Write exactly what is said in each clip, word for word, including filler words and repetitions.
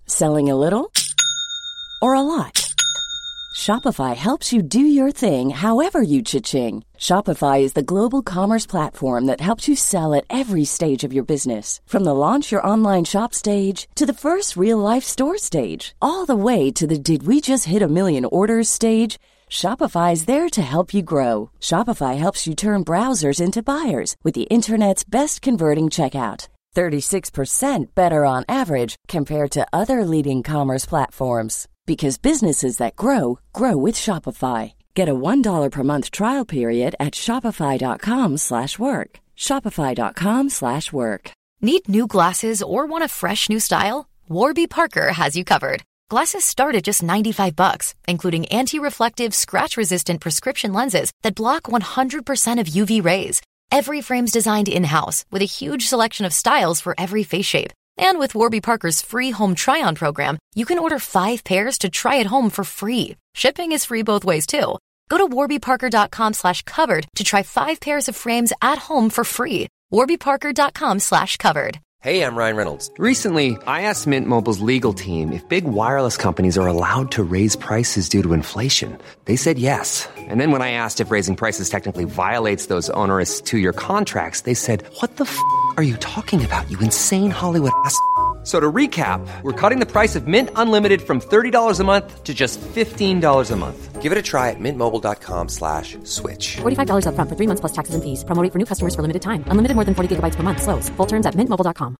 Selling a little or a lot? Shopify helps you do your thing however you cha-ching. Shopify is the global commerce platform that helps you sell at every stage of your business. From the launch your online shop stage to the first real-life store stage, all the way to the did we just hit a million orders stage. Shopify is there to help you grow. Shopify helps you turn browsers into buyers with the internet's best converting checkout. thirty-six percent better on average compared to other leading commerce platforms. Because businesses that grow, grow with Shopify. Get a one dollar per month trial period at shopify.com slash work. Shopify.com slash work. Need new glasses or want a fresh new style? Warby Parker has you covered. Glasses start at just ninety-five bucks, including anti-reflective, scratch-resistant prescription lenses that block one hundred percent of U V rays. Every frame's designed in-house with a huge selection of styles for every face shape. And with Warby Parker's free home try-on program, you can order five pairs to try at home for free. Shipping is free both ways, too. Go to warbyparker.com slash covered to try five pairs of frames at home for free. warbyparker.com slash covered. Hey, I'm Ryan Reynolds. Recently, I asked Mint Mobile's legal team if big wireless companies are allowed to raise prices due to inflation. They said yes. And then when I asked if raising prices technically violates those onerous two-year contracts, they said, what the f*** are you talking about, you insane Hollywood ass f- So to recap, we're cutting the price of Mint Unlimited from thirty dollars a month to just fifteen dollars a month. Give it a try at mintmobile.com slash switch. forty-five dollars up front for three months plus taxes and fees. Promo rate for new customers for limited time. Unlimited more than forty gigabytes per month. Slows full terms at mint mobile dot com.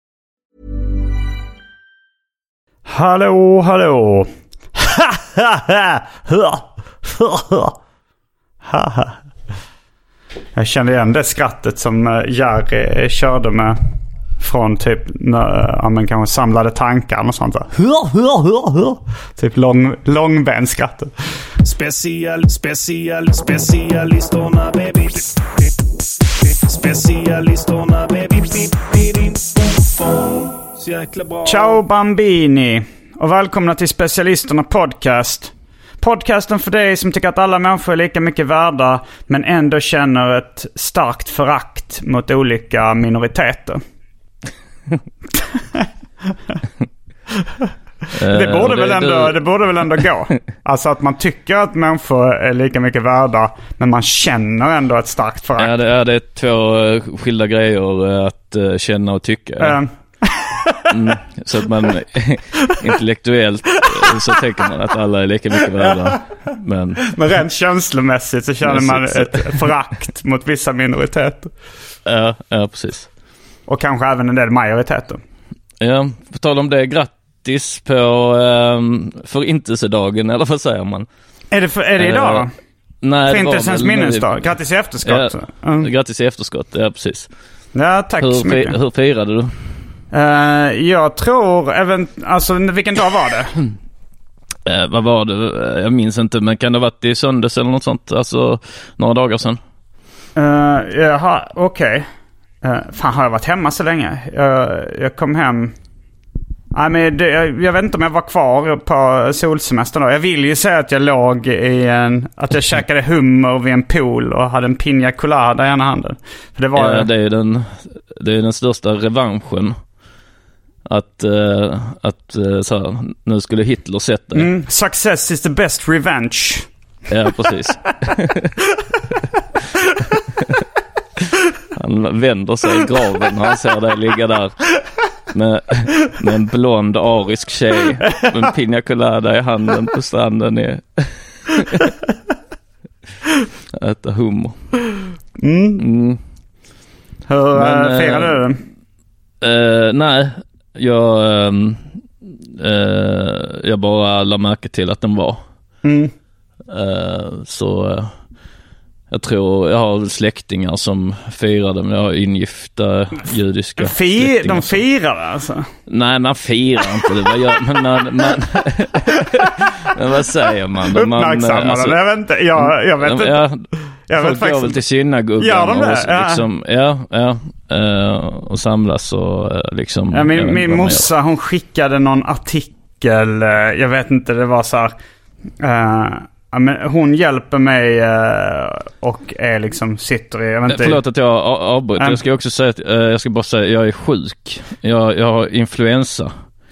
Hallå, hallå. Jag kände igen det skrattet som Jerry körde med från typ när ja, man kanske samlade tankar och sånt där. Typ lång långbenskrattet. Special special specialisterna baby. Specialisterna baby. Så jäkla bra. Ciao bambini och välkomna till Specialisterna podcast. Podcasten för dig som tycker att alla människor är lika mycket värda men ändå känner ett starkt förakt mot olika minoriteter. det, borde väl ändå, det borde väl ändå gå. Alltså att man tycker att människor är lika mycket värda men man känner ändå ett starkt förakt. Ja, det är, det är två skilda grejer att känna och tycka. Ja. Mm, så att man intellektuellt så tänker man att alla är lika mycket värda. Men, men rent känslomässigt så känner man ett förakt mot vissa minoriteter. Ja, ja, precis. Och kanske även en del majoriteter. Ja, på tal om det, grattis på um, förintelsedagen, eller vad säger man? Är det, för, är det idag då? Uh, nej, Förintelsens minnesdag. Grattis i efterskott. Ja, mm. Grattis i efterskott, ja precis. Ja, tack hur, så mycket. Hur firade du? Uh, jag tror, även, alltså vilken dag var det? uh, vad var det? Jag minns inte, men kan det ha varit i söndags eller något sånt? Alltså några dagar sedan. Uh, jaha, okej. Okay. Uh, fan, har jag varit hemma så länge? Jag, jag kom hem. Nej, men det, jag, jag vet inte om jag var kvar på solsemestern då. Jag vill ju säga att jag låg i en... Att jag käkade hummer vid en pool och hade en piña colada i ena handen. För det var... Ja, det är den, det är den största revanschen. Att, uh, att uh, så här, nu skulle Hitler sätta det. Mm, success is the best revenge. Ja, precis. Han vänder sig i graven när han ser dig ligga där med, med en blond arisk tjej med en piña colada i handen på stranden i äta hummer. Mm. Mm. Hur Men, firade du den? Uh, nej, jag uh, uh, jag bara la märke till att den var. Mm. Uh, så uh, jag tror jag har släktingar som firade, men jag har ingifta judiska Fi- släktingar. De firade alltså? Nej, man firar inte det. Vad gör, men, man, man men vad säger man? Uppmärksamma alltså, jag vet inte. Jag, jag vet inte. Ja, jag folk vet faktiskt går väl till synagogan ja, de och ja. liksom, ja, ja, uh, och samlas och uh, liksom. Ja, min min morsa, hon skickade någon artikel, uh, jag vet inte, det var så här... Uh, Ja, men hon hjälper mig uh, och är liksom sitter i... Jag vet inte, förlåt att jag avbryter. Um, jag ska också säga att uh, jag ska bara säga jag är sjuk. Jag, jag har influensa.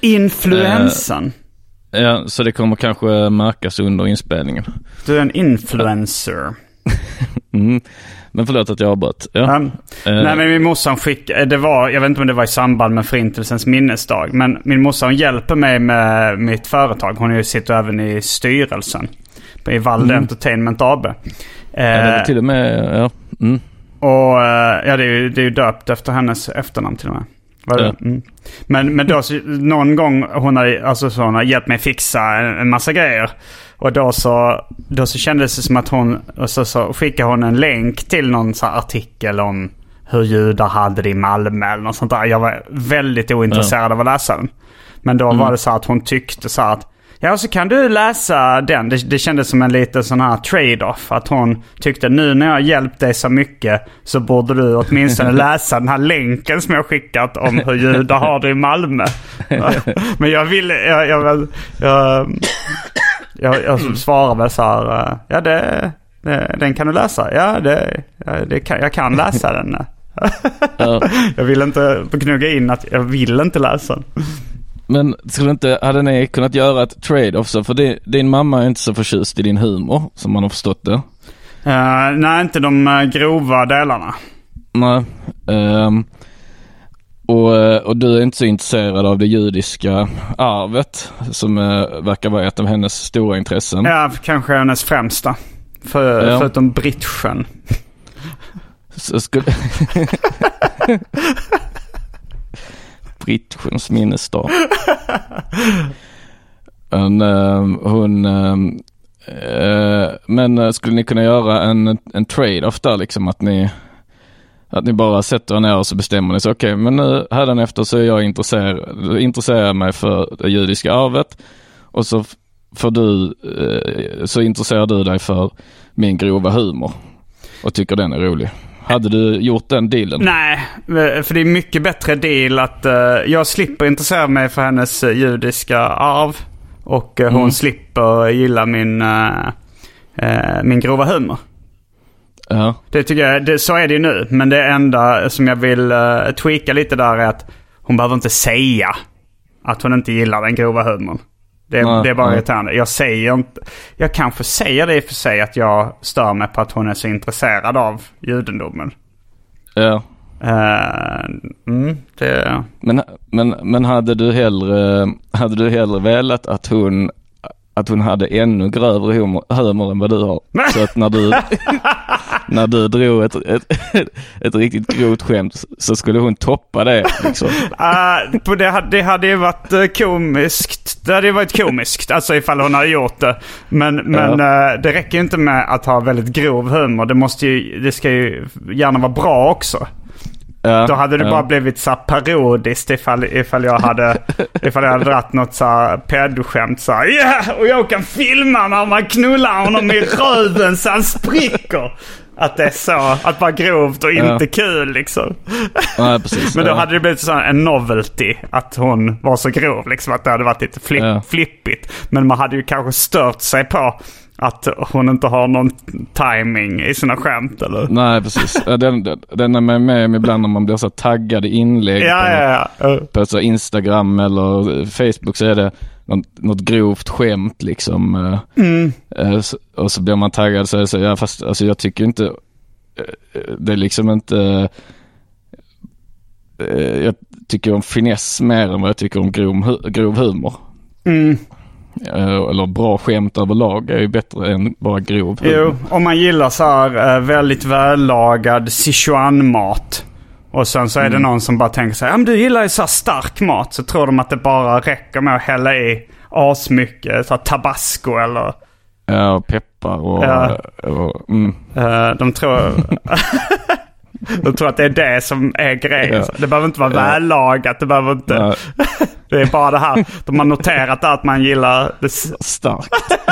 Influensan? Uh, ja, så det kommer kanske märkas under inspelningen. Du är en influencer. mm. Men förlåt att jag har börjat. Ja. Um, uh, nej, men min morsa skick, det var, jag vet inte om det var i samband med Förintelsens minnesdag, men min morsa hon hjälper mig med mitt företag. Hon sitter även i styrelsen i Valde mm. Entertainment A B. Uh, ja, det är till och med, ja. Mm. Och uh, ja, det är ju det är döpt efter hennes efternamn till och med. Ja. Mm. Men, men då så, någon gång hon har, alltså, så hon har hjälpt mig fixa en, en massa grejer. Och då så, då så kändes det som att hon, och så, så skickade hon en länk till någon så här artikel om hur judar hade det i Malmö eller något sånt där. Jag var väldigt ointresserad ja. av att läsa den. Men då mm. var det så att hon tyckte så att ja, så kan du läsa den. Det, det kändes som en liten sån här trade-off. Att hon tyckte nu när jag har hjälpt dig så mycket så borde du åtminstone läsa den här länken som jag skickat om hur judar har det i Malmö. Men jag ville, jag, jag, jag, jag, jag svarar väl så här, ja det, det, den kan du läsa. Ja, det, det kan, jag kan läsa den. Jag vill inte knugga in att jag vill inte läsa den. Men skulle inte, hade ni kunnat göra ett trade-off så? För det, din mamma är inte så förtjust i din humor, som man har förstått det. Uh, nej, inte de uh, grova delarna. Nej. Um, och, och du är inte så intresserad av det judiska arvet, som uh, verkar vara ett av hennes stora intressen. Ja, kanske hennes främsta. För, ja. Förutom britschen. Så skulle... Britschens minnesdag. Men, uh, hon uh, uh, men uh, skulle ni kunna göra en, en trade-off där liksom, att ni att ni bara sätter ner och så bestämmer ni så okej, okay, men nu hädanefter så är jag intresserad intresserar mig för det judiska arvet och så för du uh, så intresserar du dig för min grova humor och tycker den är rolig. Hade du gjort den dealen? Nej, för det är mycket bättre deal att uh, jag slipper intressera mig för hennes uh, judiska arv. Och uh, hon mm. slipper gilla min, uh, uh, min grova humor. Uh-huh. Det tycker jag, det, så är det ju nu. Men det enda som jag vill uh, tweaka lite där är att hon behöver inte säga att hon inte gillar den grova humorn. Det, uh, det är bara uh. irriterande. Jag säger inte, jag kanske säger det i och för sig att jag stör mig på att hon är så intresserad av judendomen. Ja. Uh, mm, det... Men, men, men hade du hellre hade du hellre velat att hon att hon hade ännu grövre humor, humor än vad du har? Så att när du när du drog ett, ett, ett, ett riktigt grovt skämt så skulle hon toppa det liksom. Uh, på det, hade, det hade ju varit uh, komiskt. Det hade ju varit komiskt, alltså ifall hon hade gjort det. Men, men ja. uh, det räcker inte med att ha väldigt grov humor. Det måste ju, det ska ju gärna vara bra också. Ja, då hade det ja. bara blivit så parodiskt ifall, ifall jag hade ifall jag hade dratt något så här pedo-skämt så här, yeah, och jag kan filma när man knullar honom i röven så han spricker. Att det är så, att vara grovt och inte ja. kul liksom. Ja, precis. Men då ja. hade det blivit så en novelty att hon var så grov liksom, att det hade varit lite flipp, ja. flippigt. Men man hade ju kanske stört sig på att hon inte har någon timing i sina skämt eller? Nej, precis. Den, den är med mig ibland när man blir så taggade inlägg ja, på, ja, ja. på så Instagram eller Facebook, så är det något, något grovt skämt liksom. Mm. Och så blir man taggad så, så ja, fast alltså, jag tycker inte det är liksom inte jag tycker om finess mer än vad jag tycker om grov, grov humor. Mm. Eller bra skämt överlag är ju bättre än bara grov. Jo, om man gillar så här väldigt vällagad Sichuan-mat och sen så är det mm. någon som bara tänker så här, ja men du gillar ju så här stark mat, så tror de att det bara räcker med att hälla i asmycket så här tabasco eller ja, och peppar och, ja. och mm. de tror de tror att det är det som är grejen. Ja. Det behöver inte vara ja. vällagat, det behöver inte ja. Det är bara det här. De har noterat att man gillar det starkt.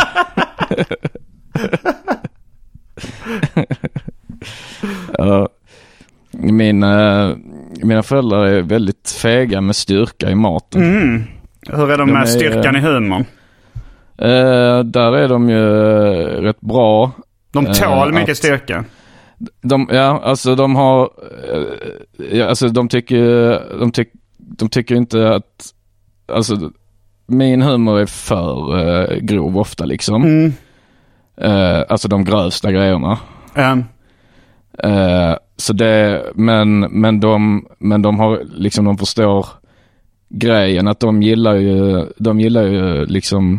Ja. Mina, mina föräldrar är väldigt fega med styrka i maten. Mm. Hur är de, de med är, styrkan i humorn? Uh, där är de ju rätt bra. De tål uh, mycket att, styrka. De, ja, alltså de har uh, ja, alltså de tycker de, tyck, de tycker inte att alltså min humor är för uh, grov ofta liksom. Mm. Uh, alltså de grövsta grejerna. Mm. Uh, så det, men, men de, men de har liksom, de förstår grejen att de gillar ju, de gillar ju liksom,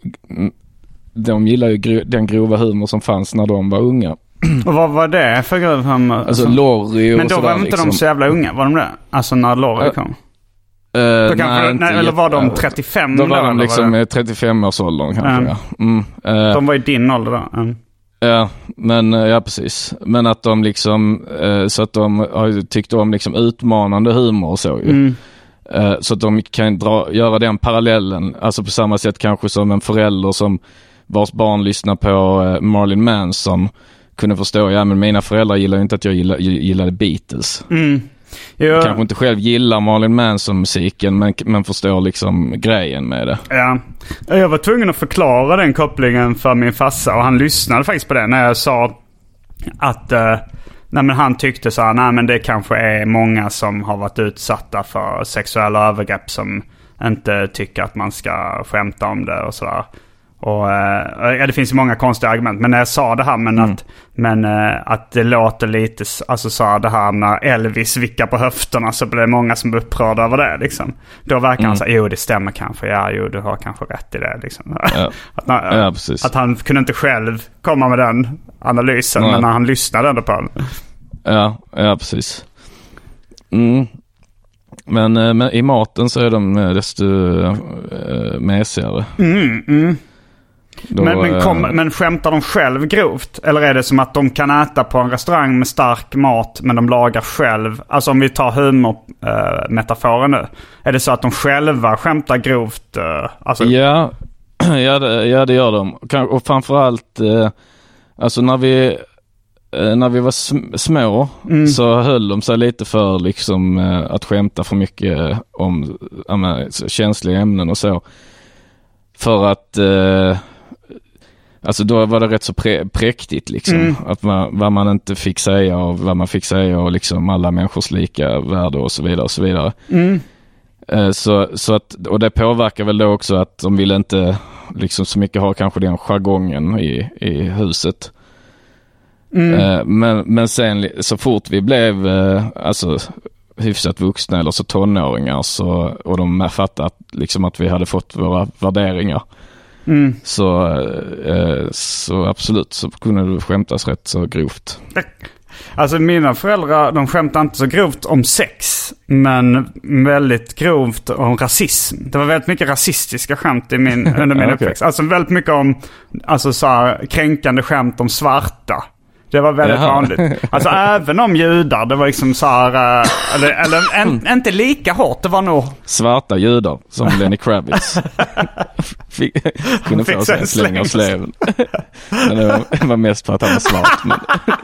de gillar ju gro, den grova humor som fanns när de var unga. Och vad var det för grov humor? Alltså Lorry och men då sådär, var inte liksom. De så jävla unga, var de det? Alltså när Lorry uh, kom? Uh, kanske, nej, nej, eller var de trettiofem? Då var då, de liksom i trettiofem-årsåldern kanske, mm. ja. Mm, uh, de var i din ålder då? Mm. Ja, men ja precis. Men att de liksom, uh, så att de har tyckt om liksom utmanande humor och så ju. Mm. Uh, så att de kan dra, göra den parallellen, alltså på samma sätt kanske som en förälder som vars barn lyssnar på uh, Marilyn Manson kunde förstå, ja men mina föräldrar gillar inte att jag gillar, gillade Beatles. Mm. Jag kanske inte själv gillar Marilyn Manson-musiken men, men förstår liksom grejen med det. Ja, jag var tvungen att förklara den kopplingen för min farsa och han lyssnade faktiskt på det när jag sa att uh, nej, men han tyckte så här, nej men det kanske är många som har varit utsatta för sexuella övergrepp som inte tycker att man ska skämta om det och sådär. Och, ja, det finns ju många konstiga argument. Men när jag sa det här men, mm. att, men att det låter lite, alltså sa det här när Elvis vickar på höfterna så blir det många som blir upprörda över det liksom. Då verkar mm. han säga, jo det stämmer kanske, ja jo du har kanske rätt i det liksom. Ja. att, man, ja, precis. Att han kunde inte själv komma med den analysen. Nej. Men när han lyssnade ändå på den. Ja, ja precis. Mm. Men, men i maten så är de desto äh, mesigare. Mm, mm. Då, men, men, kom, men skämtar de själv grovt? Eller är det som att de kan äta på en restaurang med stark mat men de lagar själv? Alltså om vi tar humor-metaforen äh, nu. Är det så att de själva skämtar grovt? Äh, alltså... Ja, ja, det, ja, det gör de. Och framförallt äh, alltså när vi, äh, när vi var sm- små mm. så höll de sig lite för liksom, äh, att skämta för mycket äh, om äh, känsliga ämnen och så. För att äh, alltså då var det rätt så prä- präktigt liksom. Mm. Att man, vad man inte fick säga och vad man fick säga och liksom alla människors lika värde och så vidare och så vidare. Mm. Eh, så, så att, och det påverkar väl då också att de vill inte liksom så mycket ha kanske den jargongen i, i huset. Mm. Eh, men, men sen så fort vi blev eh, alltså hyfsat vuxna eller så tonåringar så, och de fattade att, liksom att vi hade fått våra värderingar. Mm. Så, eh, så absolut så kunde det skämtas rätt så grovt. Alltså mina föräldrar, de skämtade inte så grovt om sex, men väldigt grovt om rasism. Det var väldigt mycket rasistiska skämt i min, under min okay. uppväxt. Alltså väldigt mycket om alltså, så här, kränkande skämt om svarta. Det var väldigt Jaha. vanligt. Alltså även om judar, det var liksom så här, eller, eller en, inte lika hårt, det var nog... Svarta judar, som Lenny Kravitz. Fick, kunde få sig en släng av sleven. Men det var, det var mest för att han var svart. Men,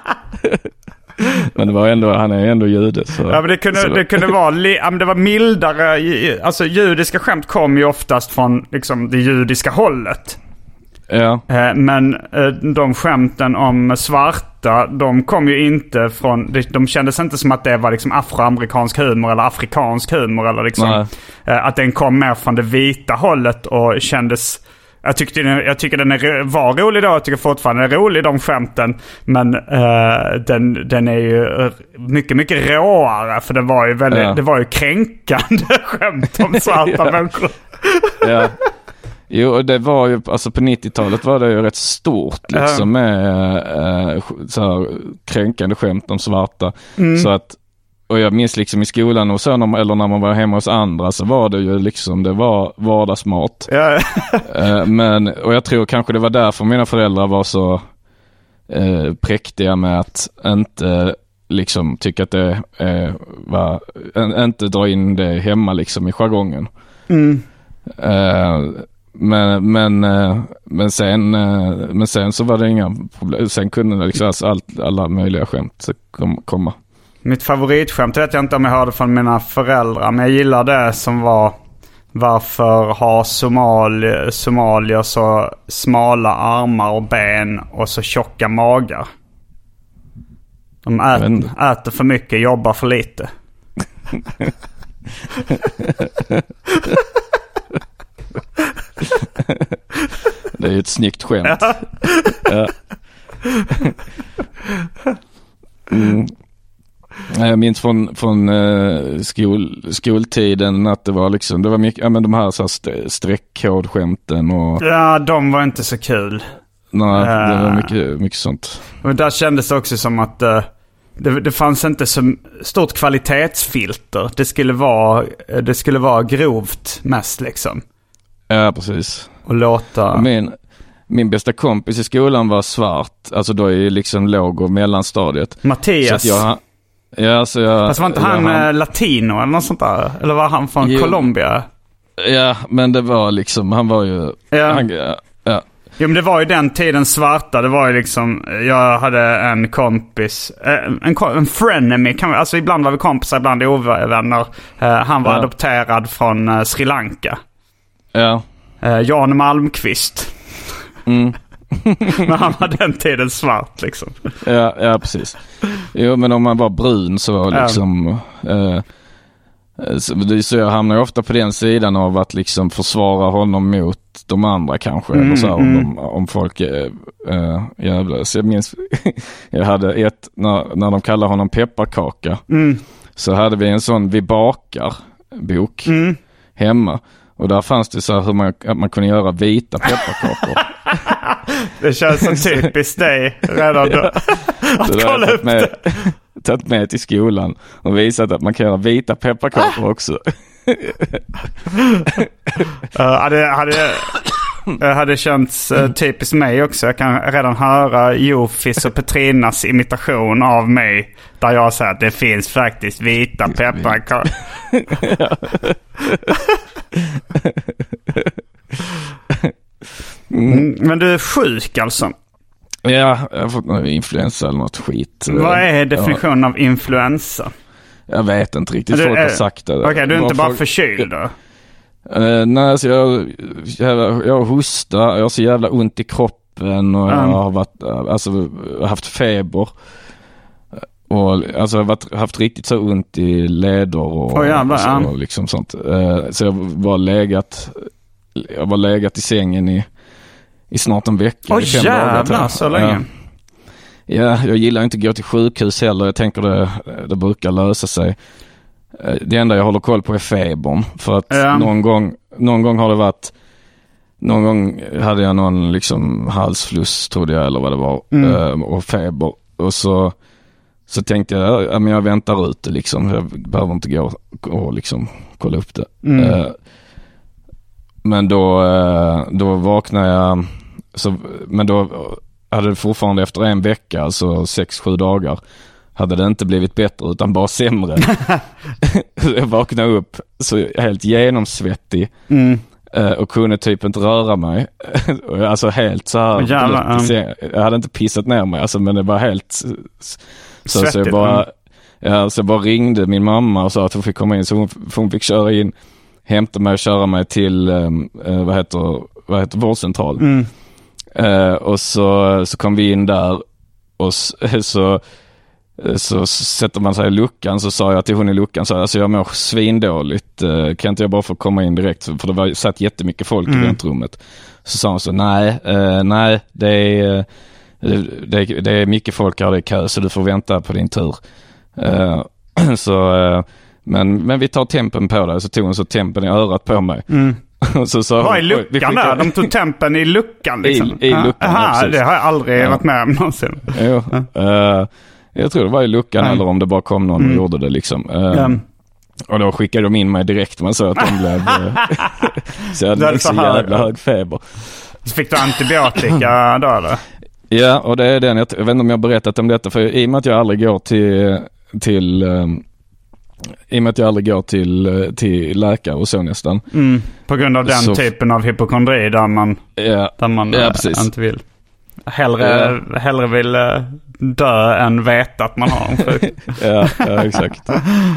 men det var ändå, han är ändå jude. Så, ja, men det kunde, så. det kunde vara, ja, men det var mildare, alltså judiska skämt kom ju oftast från liksom det judiska hållet. Ja. Men de skämten om svarta, de kom ju inte från, de kändes inte som att det var liksom afroamerikansk humor eller afrikansk humor eller liksom, att den kom mer från det vita hållet och kändes, jag tyckte jag tycker den är, var rolig då, jag tycker fortfarande den är rolig de skämten, men uh, den, den är ju mycket mycket råare för det var ju väldigt, ja. det var ju kränkande skämt om svarta ja. människor. Ja. Jo, det var ju, alltså på nittiotalet var det ju rätt stort liksom med äh, så här kränkande skämt om svarta. Mm. Så att, och jag minns liksom i skolan och så, eller när man var hemma hos andra så var det ju liksom, det var vardagsmat. Ja. äh, men, och jag tror kanske det var därför mina föräldrar var så äh, präktiga med att inte liksom tycka att det äh, var, äh, inte dra in det hemma liksom i jargongen. Mm. Äh, Men, men, men, sen, men sen så var det inga problem. Sen kunde det liksom allt, alla möjliga skämt komma. Mitt favoritskämt vet jag inte om jag hörde från mina föräldrar, men jag gillar det som var: varför har somalier, somalier så smala armar och ben och så tjocka magar? De äter, äter för mycket, jobbar för lite. Det är ju ett snyggt skämt. Ja. Mm. Jag minns från, från uh, skol, skoltiden att det var liksom, det var mycket, ja men de här så här streckkodskämten och... Ja, de var inte så kul. Nej, det var mycket, mycket sånt. Och där kändes det också som att uh, det, det fanns inte så stort kvalitetsfilter. Det skulle vara, det skulle vara grovt mest liksom. Ja, precis. Och låta... Min, min bästa kompis i skolan var svart. Alltså då är liksom låg- och mellanstadiet. Mattias. Så att jag... Ja, så jag... Fast var inte han, han latino eller något sånt där? Eller var han från jo, Colombia? Ja, men det var liksom, han var ju... Ja. Han, ja, ja. Jo, men det var ju den tiden svarta. Det var ju liksom, jag hade en kompis, en, en frenemy, kan vi, alltså ibland var vi kompisar, ibland ovänner. Han var ja. adopterad från Sri Lanka. Ja. Jan Malmqvist. Mm. Men han var den tiden svart liksom. Ja, ja, precis. Jo, men om man var brun så var liksom... Eh, så, så jag hamnar ofta på den sidan av att liksom försvara honom mot de andra kanske. Mm, eller så här, om, mm. de, om folk är äh, jävla. Så jag minns, jag hade ett, när, när de kallade honom pepparkaka. Mm. Så hade vi en sån Vi bakar bok mm. hemma. Och där fanns det så här hur man, att man kunde göra vita pepparkakor. Det känns som typiskt dig redan då. Att kolla upp med, det. Tagit med till skolan och visat att man kan göra vita pepparkakor också. uh, hade, hade, hade känts uh, typiskt mig också. Jag kan redan höra Jofis och Petrinas imitation av mig. Där jag säger att det finns faktiskt vita pepparkakor. Mm, men du är sjuk alltså? Ja, jag har fått någon influensa eller något skit. Vad är definitionen ja. av influensa? Jag vet inte riktigt, du, folk är, har sagt det. Okej, okay, du är inte bara folk... förkyld då? Uh, nej, alltså jag, jag, jag hostar, jag har så jävla ont i kroppen och mm. jag har varit, alltså, haft feber. Och alltså jag har varit, haft riktigt så ont i leder och, oh, jävlar, och, så, ja. och liksom sånt. Uh, så jag var legat, jag var legat i sängen i I snart en vecka. Åh oh, jävlar, så länge. Ja, jag gillar inte att gå till sjukhus heller. Jag tänker det, det brukar lösa sig. Det enda jag håller koll på är febern. För att ja. någon, gång, någon gång har det varit... Någon gång hade jag någon liksom halsfluss, trodde jag, eller vad det var. Mm. Och feber. Och så, så tänkte jag, ja, men jag väntar ut det liksom. Jag behöver inte gå och liksom kolla upp det. Mm. Men då, då vaknade jag... Så, men då hade det fortfarande efter en vecka, alltså sex, sju dagar, hade det inte blivit bättre utan bara sämre. Jag vaknade upp så helt genomsvettig mm. och kunde typ inte röra mig. Alltså helt så här. Jävlar, um. Jag hade inte pissat ner mig, alltså, men det var helt så, svettigt, så jag bara, ja, så jag bara ringde min mamma och sa att hon fick komma in, så hon, hon fick köra in, hämta mig och köra mig till eh, vad heter, vad heter vårdcentral. Mm. Uh, och så, så kom vi in där och så, så, så sätter man sig i luckan, så sa jag till hon i luckan så alltså jag mår svindåligt, uh, kan inte jag bara få komma in direkt, för det var satt jättemycket folk mm. i väntrummet. Så sa hon så, nej, uh, nej det är, det, det är mycket folk här i kö, så du får vänta på din tur. Uh, så, uh, men, men vi tar tempen på dig, så tog hon så tempen i örat på mig. Mm. Så, så, vad är luckan där? De tog tempen i luckan liksom. I, i luckan, aha, det har jag aldrig ja. varit med om någonsin. Jo, ja. uh, jag tror det var i luckan mm. eller om det bara kom någon mm. och gjorde det liksom. Uh, mm. Och då skickade de in mig direkt, man sa att de blev så jag hade så jävla hög feber. Så fick du antibiotika då eller? Ja, och det är den, jag, jag vet inte om jag har berättat om detta, för i och med att jag aldrig går till till um, i och med att jag aldrig går till, till läkare och så nästan. Mm, på grund av den så, typen av hypokondri där man, ja, där man ja, äh, inte vill. Hellre, ja. hellre vill äh, dö än veta att man har en sjuk. ja, ja, exakt.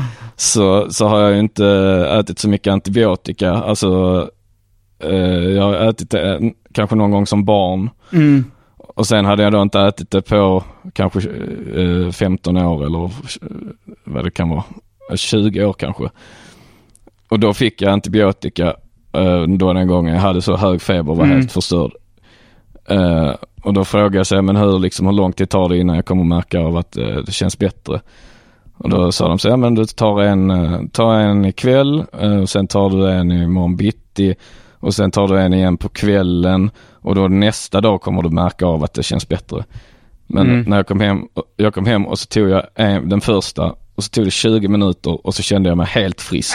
Så, så har jag ju inte ätit så mycket antibiotika. Alltså, eh, jag har ätit det kanske någon gång som barn. Mm. Och sen hade jag då inte ätit det på kanske eh, femton år eller vad det kan vara. tjugo år kanske. Och då fick jag antibiotika uh, då den gången jag hade så hög feber och var mm. helt förstörd. Uh, och då frågade jag sig, men hur, liksom, hur lång tid tar det innan jag kommer märka av att uh, det känns bättre? Och då sa de så, ja, men du tar en, uh, tar en ikväll, uh, och sen tar du en i morgon bitti, och sen tar du en igen på kvällen, och då nästa dag kommer du märka av att det känns bättre. Men mm. när jag kom hem, jag kom hem och så tog jag en, den första, och så tog det tjugo minuter och så kände jag mig helt frisk.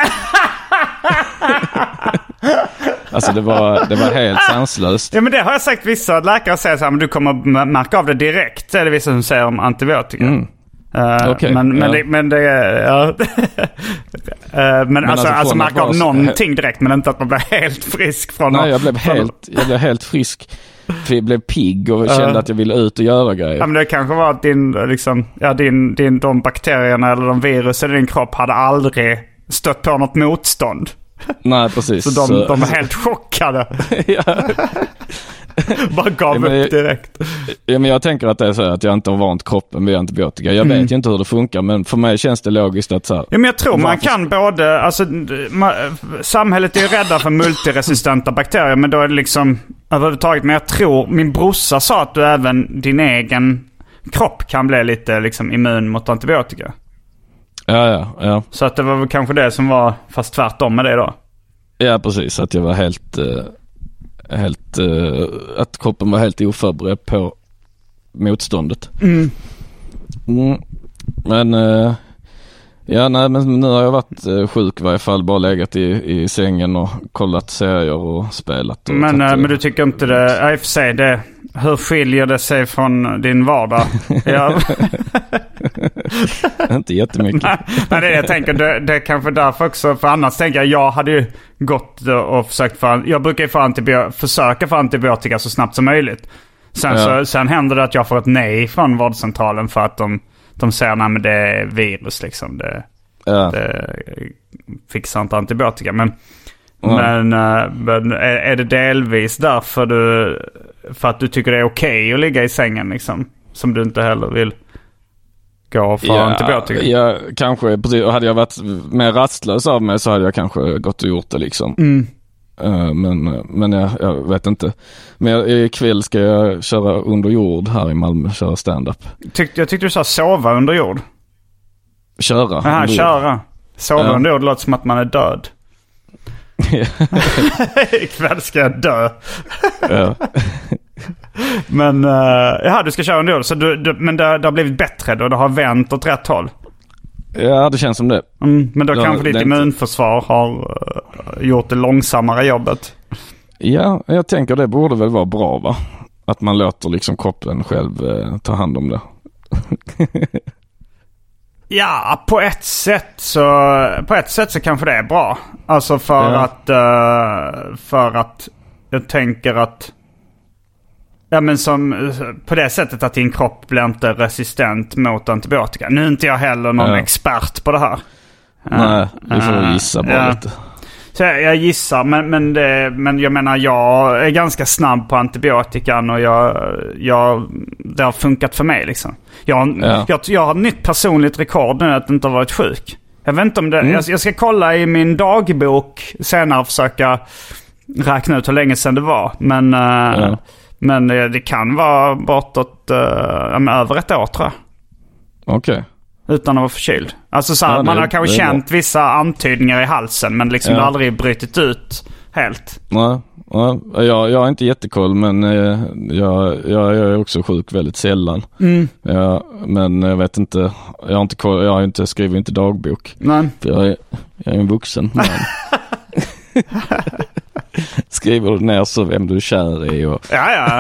Alltså det var, det var helt sanslöst. Ja, men det har jag sagt, vissa läkare säger så här, men du kommer märka av det direkt. Så är det vissa som säger om antibiotika. Mm. Uh, okay, men, men, ja. det, men det ja. uh, men, men alltså, alltså märka av någonting direkt, men inte att man blir helt frisk från. Nej, jag blev helt, jag blev helt frisk. För jag blev pigg och kände uh, att jag ville ut och göra grejer. Ja, men det kanske var att din, liksom, ja, din, din, de bakterierna eller de virusen i din kropp hade aldrig stött på något motstånd. Nej, precis. Så de, så, de var helt chockade. Ja. Bara gav ja, upp direkt. Ja, men jag tänker att det är så att jag inte har vant kroppen med antibiotika. Jag mm. vet ju inte hur det funkar, men för mig känns det logiskt att så här, ja, men jag tror man kan både, alltså man, samhället är ju rädda för multiresistenta bakterier, men då är det liksom överhuvudtaget, men jag tror, min brorsa sa att du även din egen kropp kan bli lite liksom immun mot antibiotika. Ja, ja, ja. Så att det var väl kanske det som var fast tvärtom med det då. Ja, precis. Att jag var helt, uh, helt uh, att kroppen var helt oförberedd på motståndet. Mm. Mm. Men uh, ja, nej, men nu har jag varit uh, sjuk i varje fall. Bara legat i, i sängen och kollat serier och spelat. Och men, tatt, uh, men du tycker inte det, jag får säga det, hur skiljer det sig från din vardag? Ja. Inte jättemycket. Nej, nej, det är det jag tänker. Det, det är kanske därför också. För annars tänker jag, jag hade ju gått och försökt för, jag brukar ju få antibio- försöka få antibiotika så snabbt som möjligt. Sen, ja. så, sen händer det att jag får ett nej från vårdcentralen för att de, de säger, nej men det är virus liksom. Det, ja. det fixar inte antibiotika. Men, mm. men, men är, är det delvis därför du, för att du tycker det är okej att ligga i sängen liksom? Som du inte heller vill gå för ja, antibiotika? Ja, kanske. Precis. Hade jag varit mer rastlös av mig så hade jag kanske gått och gjort det liksom. Mm. Uh, men men jag, jag vet inte. Men jag, ikväll ska jag köra under jord här i Malmö, köra stand-up. Tyck, jag tyckte du sa sova under jord. Köra. Aha, köra. Sova ja. under jord låter som att man är död. Ikväll ska jag dö. Ja. Men uh, ja, du ska köra under jord. Så du, du, men det, det har blivit bättre då? Det har vänt åt rätt håll? Ja, det känns som det. Mm, men då ja, kanske ditt immunförsvar har uh, gjort det långsammare jobbet. Ja, jag tänker det borde väl vara bra, va? Att man låter liksom kroppen själv uh, ta hand om det. Ja, på ett sätt så på ett sätt så kanske det är bra. Alltså för ja. att uh, för att jag tänker att ja, men som på det sättet att din kropp blir inte resistent mot antibiotika. Nu är inte jag heller någon ja. expert på det här. Nej, vi får uh, gissa bara ja. lite. Så jag, jag gissar, men, men, det, men jag menar, jag är ganska snabb på antibiotikan och jag, jag, det har funkat för mig liksom. Jag, ja. jag, jag har ett nytt personligt rekord nu att inte ha varit sjuk. Jag vet inte om det, mm. jag, jag ska kolla i min dagbok senare och försöka räkna ut hur länge sedan det var. Men, ja. uh, men det kan vara bortåt uh, över ett år, tror jag. Okej. Okay. Utan att vara förkyld. Alltså så här, ja, det, man har kanske känt bra. Vissa antydningar i halsen, men liksom ja. det har aldrig brutit ut helt. Nej, ja, jag, jag är inte jättekoll, men eh, jag, jag, jag är också sjuk väldigt sällan. Mm. Ja, men jag vet inte, jag har inte, koll, jag har inte skrivit inte dagbok. Nej. För jag är, jag är en vuxen man. Skriver du ner så vem du är kär i och... Ja, ja.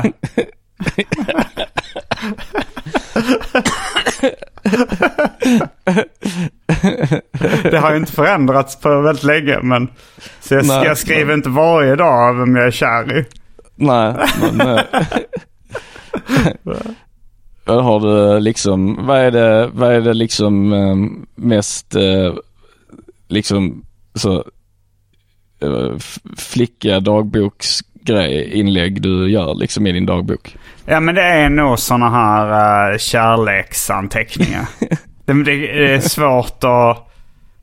Det har ju inte förändrats på väldigt länge, men så jag, nej, jag skriver nej. inte varje dag vem jag är kär i. Nej, men vad har du liksom, vad är det, vad är det liksom mest liksom så flicka dagboksgrej inlägg du gör liksom i din dagbok? Ja, men det är nog såna här uh, kärleksanteckningar. det, det är svårt att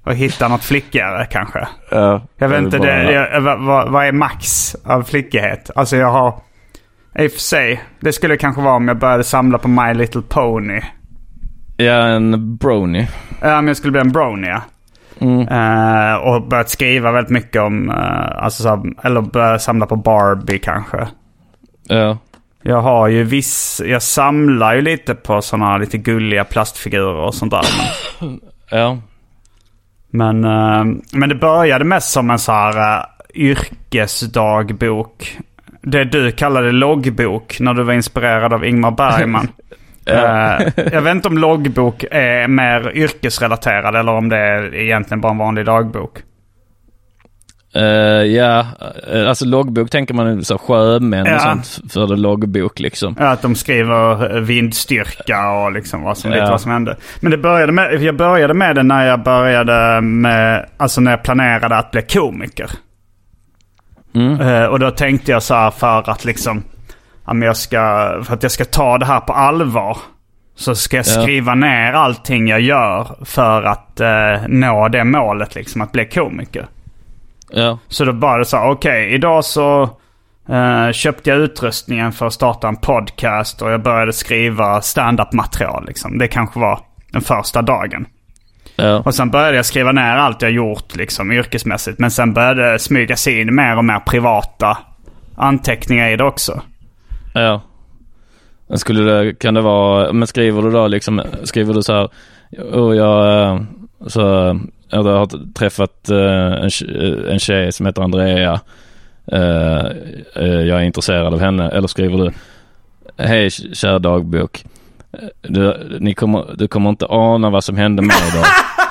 och hitta något flickigare kanske. Ja, jag vet inte, bara... det, jag, vad, vad är max av flickighet? Alltså jag har, i och för sig, det skulle kanske vara om jag började samla på My Little Pony. Ja, en brony. Ja, men jag skulle bli en brony, ja. Mm. Uh, och börjat skriva väldigt mycket om, uh, alltså så, eller börja samla på Barbie kanske. Ja. Jag har ju viss, jag samlar ju lite på sådana lite gulliga plastfigurer och sånt där. Men, ja. Men, uh, men det började mest som en så här uh, yrkesdagbok. Det du kallade loggbok när du var inspirerad av Ingmar Bergman. Ja. uh, jag vet inte om loggbok är mer yrkesrelaterad eller om det är egentligen bara en vanlig dagbok. Uh, ja, alltså loggbok tänker man så sjömän ja. och sånt för det loggbok liksom. Ja, att de skriver vindstyrka och liksom vad som, ja. lite vad som hände. Men det började med, jag började med det när jag började med, alltså när jag planerade att bli komiker. Mm. Uh, och då tänkte jag så här för att liksom, ja, men jag ska, för att jag ska ta det här på allvar. Så ska jag skriva ja. ner allting jag gör för att uh, nå det målet liksom, att bli komiker. Ja. Så då bara så, okej, okay, idag så uh, köpte jag utrustningen för att starta en podcast och jag började skriva stand-up material liksom. Det kanske var den första dagen. Ja. Och sen började jag skriva ner allt jag gjort liksom yrkesmässigt, men sen började det smyga sig in mer och mer privata anteckningar i det också. Ja. Men skulle det, kan det vara, men skriver du då liksom, skriver du så här, och jag så jag har träffat en, en tjej som heter Andrea, jag är intresserad av henne, eller skriver du, hej kära dagbok, du, ni kommer, du kommer inte ana vad som hände med idag.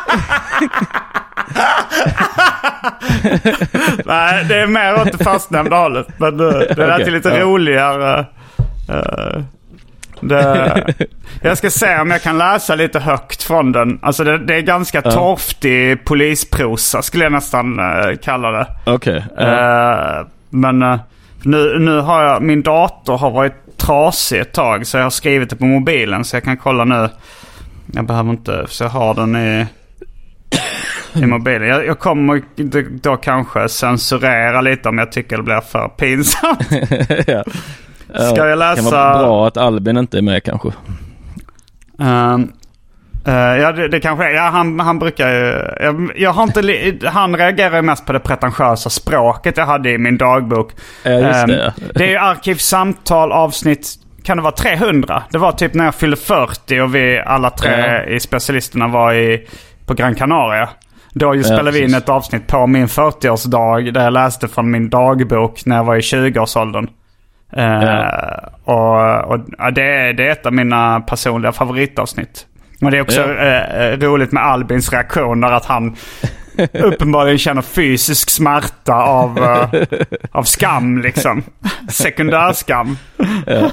Nej, det är mer åt det fastnämnda hållet, men det, det är okay. lite ja. roligare. Uh, det, jag ska se om jag kan läsa lite högt från den. Alltså det, det är ganska uh. torftig polisprosa skulle jag nästan uh, kalla det. Okej. Okay. Uh. Uh, men uh, nu, nu har jag, min dator har varit trasig ett tag, så jag har skrivit det på mobilen, så jag kan kolla nu. Jag behöver inte, så jag har den i i mobilen. Jag, jag kommer då, då kanske censurera lite om jag tycker det blir för pinsamt. Ja. Ska jag läsa? Det kan vara bra att Albin inte är med kanske. Uh, uh, ja, det, det kanske är. Ja, han, han brukar ju... Jag, jag har inte li, han reagerar mest på det pretentiösa språket jag hade i min dagbok. Ja, just det. Um, det är ju arkivsamtal avsnitt... Kan det vara trehundra? Det var typ när jag fyllde fyrtio och vi alla tre ja. i specialisterna var i, på Gran Canaria. Då ju spelade ja, vi in ett avsnitt på min fyrtioårsdag där jag läste från min dagbok när jag var i tjugoårsåldern. Ja. Uh, och och uh, det, är, det är ett av mina personliga favoritavsnitt. Och det är också ja. uh, roligt med Albins reaktioner, att han uppenbarligen känner fysisk smärta av, uh, av skam liksom. Sekundärskam. Ja.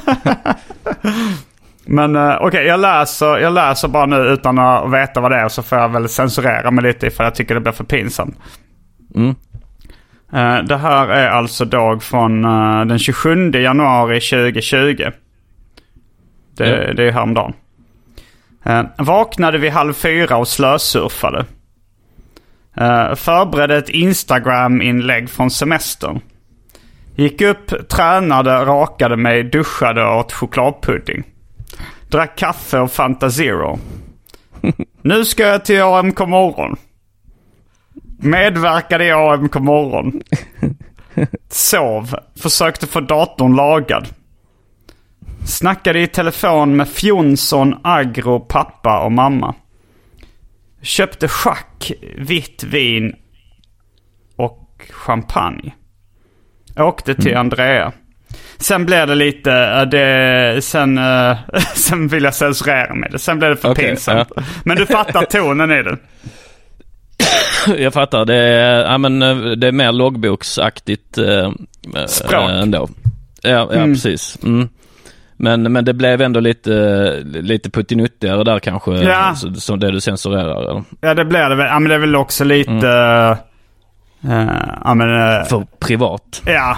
Men uh, okej, okay, jag läser jag läser bara nu utan att veta vad det är, och så får jag väl censurera mig lite för jag tycker det blir för pinsamt. Mm. Uh, det här är alltså dag från uh, den tjugosjunde januari tjugohundratjugo. Det, mm. det är häromdagen. Uh, vaknade vid halv fyra och slösurfade. Uh, förberedde ett Instagram-inlägg från semestern. Gick upp, tränade, rakade mig, duschade och åt chokladpudding. Drack kaffe och Fanta Zero. Nu ska jag till A M K morgon. Medverkade i A M K morgon. Sov. Försökte få datorn lagad. Snackade i telefon med Fjonsson, Agro, pappa och mamma. Köpte schack, vitt vin och champagne. Åkte till Andrea. Sen blev det lite det, sen, uh, sen vill jag censurera med det. Sen blev det för okay, pinsamt. Ja. Men du fattar tonen i det. Jag fattar. Det är, ja, men, det är mer loggboksaktigt uh, språk. Uh, ändå. Ja, ja mm. precis. Mm. Men, men det blev ändå lite, lite puttinuttigare där kanske. Ja. Så, som det du censurerar. Eller? Ja, det blev det väl. Ja, men det är väl också lite... Mm. Uh, ja, men, uh, för privat. Ja.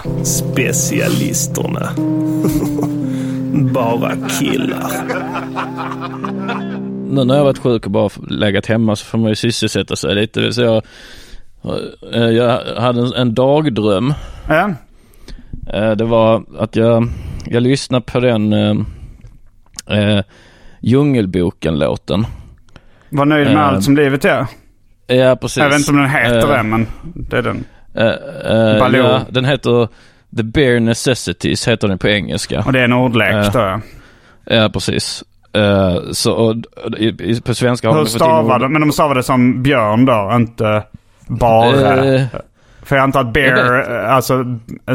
Specialisterna. Bara killar. nu när jag har varit sjuk och bara legat hemma så får man ju sysselsätta sig lite. Så jag, jag hade en, en dagdröm. Ja. Det var att jag, jag lyssnade på den äh, Djungelboken-låten. Var nöjd med äh, allt som livet är. Ja, precis. Jag vet inte om den heter äh, det, men det är den. Äh, äh, ja, den heter The Bare Necessities, heter den på engelska. Och det är en ordlek äh, då, ja. Ja, precis. Uh, så och, i, på svenska har hur stavade, men de stavade det som björn då, inte bara. Uh, För jag antar att bear, alltså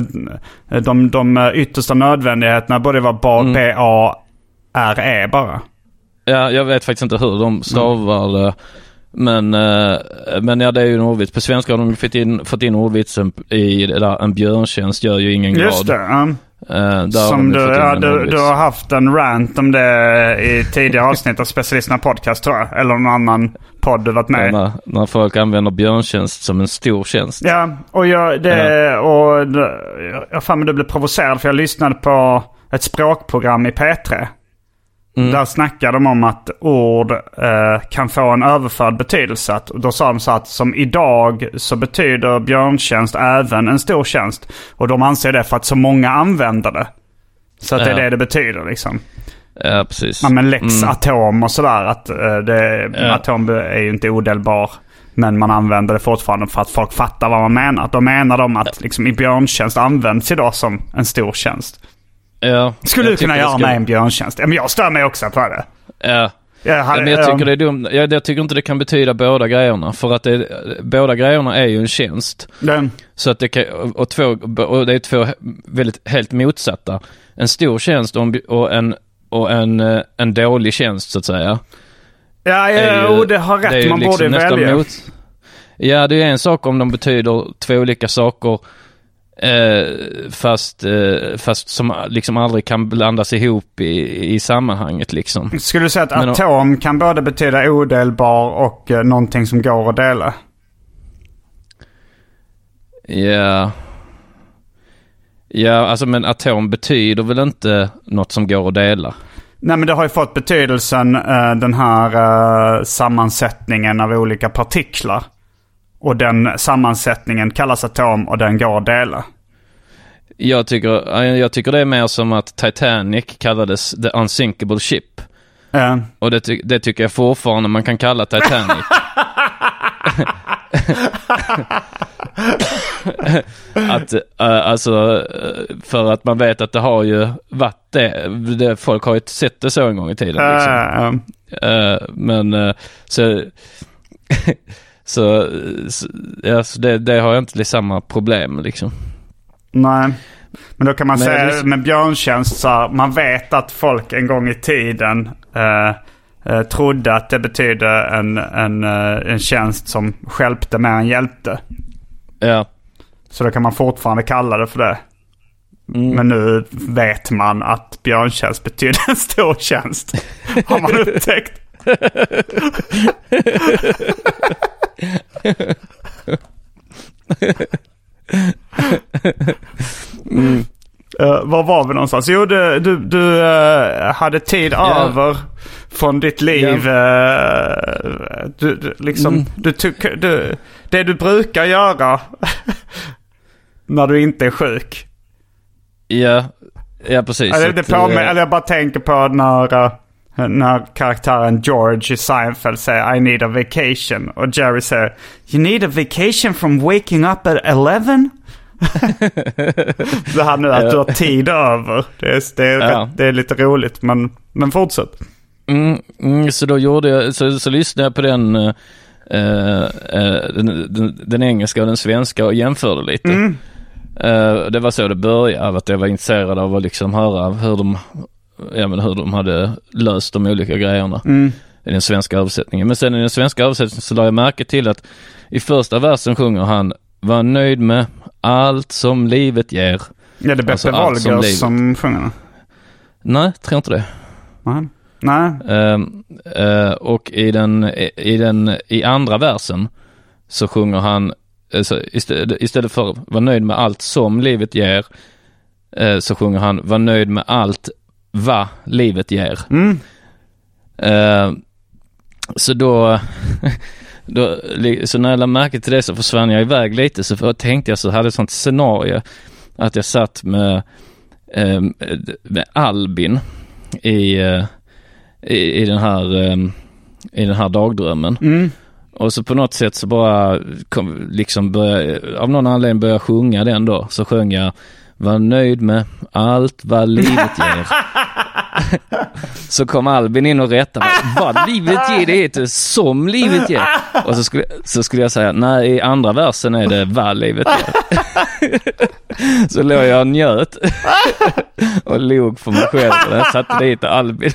de, de yttersta nödvändigheterna borde vara bara mm. B A R E bara. Ja, jag vet faktiskt inte hur de stavar det. Mm. Men, uh, men ja, det är ju en ordvits. På svenska har de fått in, fått in ordvitsen i det där, en björntjänst gör ju ingen Just grad. Det, um. Uh, Som du, ja, du, du har haft en rant om det i tidigare avsnitt av Specialisterna podcast, tror jag. Eller någon annan podd du varit med. När, när folk använder björntjänst som en stor tjänst. Ja, och jag, det, ja. och det, jag fann mig du blev provocerad för jag lyssnade på ett språkprogram i P tre. Mm. Där snackade de om att ord eh, kan få en överförd betydelse. Och då sa de så att som idag så betyder björntjänst även en stor tjänst. Och de anser det för att så många använder det. Så att ja. det är det det betyder liksom. Ja, precis. Ja, men lex mm. atom och sådär. Att, eh, det, ja. Atom är ju inte odelbar. Men man använder det fortfarande för att folk fattar vad man menar. Då menar de att liksom, i björntjänst används idag som en stor tjänst. Ja, skulle du kunna göra ska... med en björntjänst? Men jag stör mig också på det. Ja, jag, hade, ja men jag tycker um... det är dumt. Jag, jag tycker inte det kan betyda båda grejerna. För att det, båda grejerna är ju en tjänst. Den. Så att det kan, och, två, och det är två väldigt helt motsatta. En stor tjänst och en, och en, och en, en dålig tjänst så att säga. Ja, ja ju, det har rätt. Det man liksom borde välja. Mot, ja, det är en sak om de betyder två olika saker. Eh, fast, eh, fast som liksom aldrig kan blandas ihop i, i sammanhanget liksom. Skulle du säga att Men atom och, kan både betyda odelbar och eh, någonting som går att dela? Ja. Ja, alltså men atom betyder väl inte något som går att dela? Nej, men det har ju fått betydelsen eh, den här eh, sammansättningen av olika partiklar. Och den sammansättningen kallas atom och den går att dela. Jag tycker, jag tycker det är mer som att Titanic kallades The Unsinkable Ship. Mm. Och det, ty- det tycker jag fortfarande man kan kalla Titanic. att, uh, alltså, för att man vet att det har ju varit det. det folk har ju sett det så en gång i tiden. Liksom. Mm. Uh, men uh, så... Så, så, ja, så det, det har jag inte samma problem liksom. Nej, men då kan man men säga det... med björntjänst så man vet att folk en gång i tiden eh, eh, trodde att det betydde en, en, en tjänst som stjälpte mer än hjälpte. Ja. Så då kan man fortfarande kalla det för det. Mm. Men nu vet man att björntjänst betyder en stor tjänst. Har man upptäckt. mm. uh, var var vi någonstans? Jo, du, du, du uh, hade tid yeah. över från ditt liv. Yeah. Uh, du, du, liksom, mm. du, du, du, det du brukar göra när du inte är sjuk. Ja, ja precis. Eller, det på mig, eller jag bara tänker på när... Uh, när karaktären George i Seinfeld säger I need a vacation och Jerry säger You need a vacation from waking up at eleven? Det här nu att du har tid över. Det är, det är, ja. det är lite roligt, men, men fortsätt. Mm, mm, så då gjorde jag, så, så lyssnade jag på den, uh, uh, den, den, den engelska och den svenska och jämförde lite. Mm. Uh, det var så det började, att jag var intresserad av att liksom höra hur de Ja, men hur de hade löst de olika grejerna mm. i den svenska översättningen. Men sen i den svenska översättningen så la jag märke till att i första versen sjunger han var nöjd med allt som livet ger. Ja, det är Beppe Wahlgård som, som sjunger. Nej, tror inte det. Nej. Nej. Uh, uh, och i den, i den i andra versen så sjunger han uh, istället, istället för var nöjd med allt som livet ger uh, så sjunger han var nöjd med allt vad livet ger. Mm. Uh, så då, då, så när jag lade märke till det så försvann jag iväg lite. Så för, tänkte jag så hade ett sånt scenario att jag satt med, eh, med Albin i, eh, i, i den här eh, i den här dagdrömmen. Mm. Och så på något sätt så bara kom, liksom började, av någon anledning började jag sjunga den då. Så sjöng jag: var nöjd med allt vad livet ger. Så kom Albin in och rättade mig. Vad livet ger, det heter som livet ger. Och så skulle, så skulle jag säga: nej, i andra versen är det vad livet ger. Så låg jag och njöt. Och log för mig själv. Och jag satte dit Albin.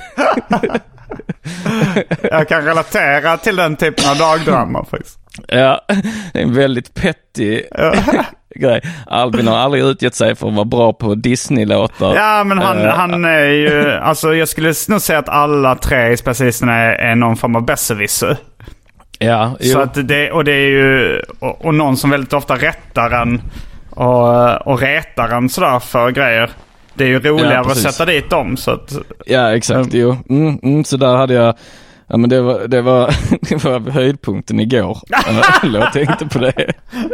Jag kan relatera till den typen av dagdrama faktiskt. Ja, det är en väldigt petty grej. Albin har aldrig utgett sig för att vara bra på Disney-låtar. Ja, men han, uh, han är ju... Alltså jag skulle nog säga att alla tre i specialisterna är, är någon form av besserwisser. Ja, så att det, och det är ju... Och, och någon som väldigt ofta rättar en och, och retar en sådär för grejer. Det är ju roligare ja, att sätta dit dem. Så att, ja, exakt. Jo. Mm, mm, så där hade jag... Ja, men det var, det var, det var höjdpunkten igår. Jag tänkte på det.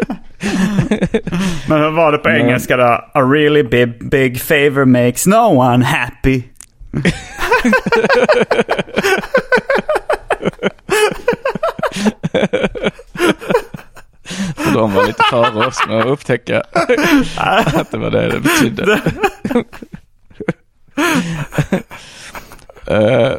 Men hur var det på men... engelska då? A really big, big favor makes no one happy. Så de var lite före oss med att upptäcka att det var det det betydde. uh,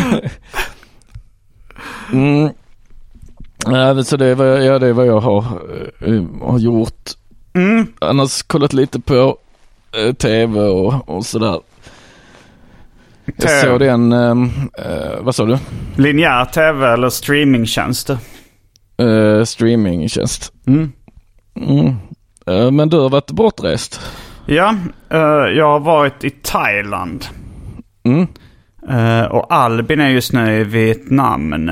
mm. Ja, så det är vad jag, ja, det är vad jag har, uh, har gjort. Mm. Annars kollat lite på uh, tv och, och sådär. Jag såg den, uh, uh, vad sa du? Linjär tv eller streamingtjänster? Uh, streamingtjänst. Mm. Mm. Uh, men du har varit bortrest. Ja, uh, jag har varit i Thailand. Mm. Uh, och Albin är just nu i Vietnam.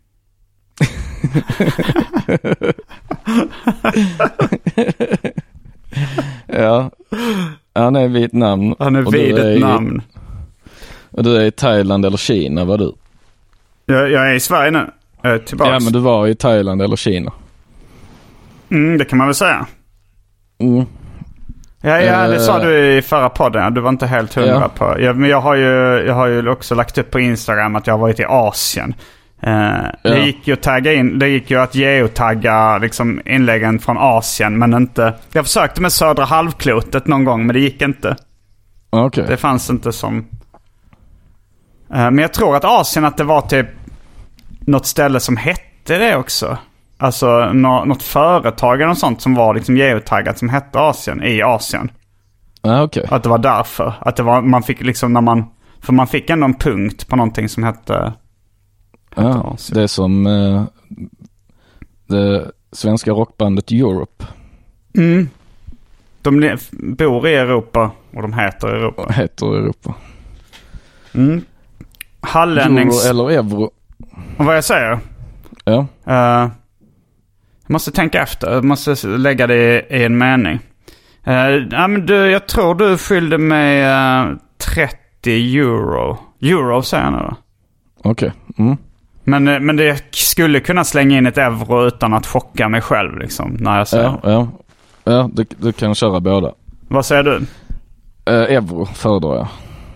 Ja, han är i Vietnam. Han är vid ett namn. Och du är i Thailand eller Kina, var du? Jag, jag är i Sverige nu. Tillbaks. Ja, men du var i Thailand eller Kina. Mm, det kan man väl säga. Mm. Ja, ja, det sa du i förra podden. Du var inte helt hundra ja. på. Ja, men jag har, ju, jag har ju också lagt upp på Instagram att jag har varit i Asien. Uh, ja. Det gick ju att tagga in, det gick ju att geotagga liksom inläggen från Asien, men inte. Jag försökte med södra halvklotet någon gång, men det gick inte. Okay. Det fanns inte som. Uh, men jag tror att Asien, att det var typ något ställe som hette det också. Alltså nå, något företag eller något sånt som var liksom geotaggat som hette Asien i Asien. Ah, okay. Att det var därför. Att det var, man fick liksom när man, för man fick ändå en punkt på någonting som hette, hette ah, Asien. Det är som uh, det svenska rockbandet Europe. Mm. De bor i Europa och de heter Europa. Heter Europa. Mm. Hallännings... Euro eller euro. Och vad jag säger? Ja. Uh, jag måste tänka efter. Jag måste lägga det i, i en mening. Uh, ja, men du, jag tror du fyllde med uh, trettio euro. Euro säger jag nu då. Okej. Okay. Mm. Men, uh, men det skulle kunna slänga in ett euro utan att chocka mig själv liksom, när jag säger. Ja, ja. Ja, du, du kan köra båda. Vad säger du? Uh, euro föredrar jag.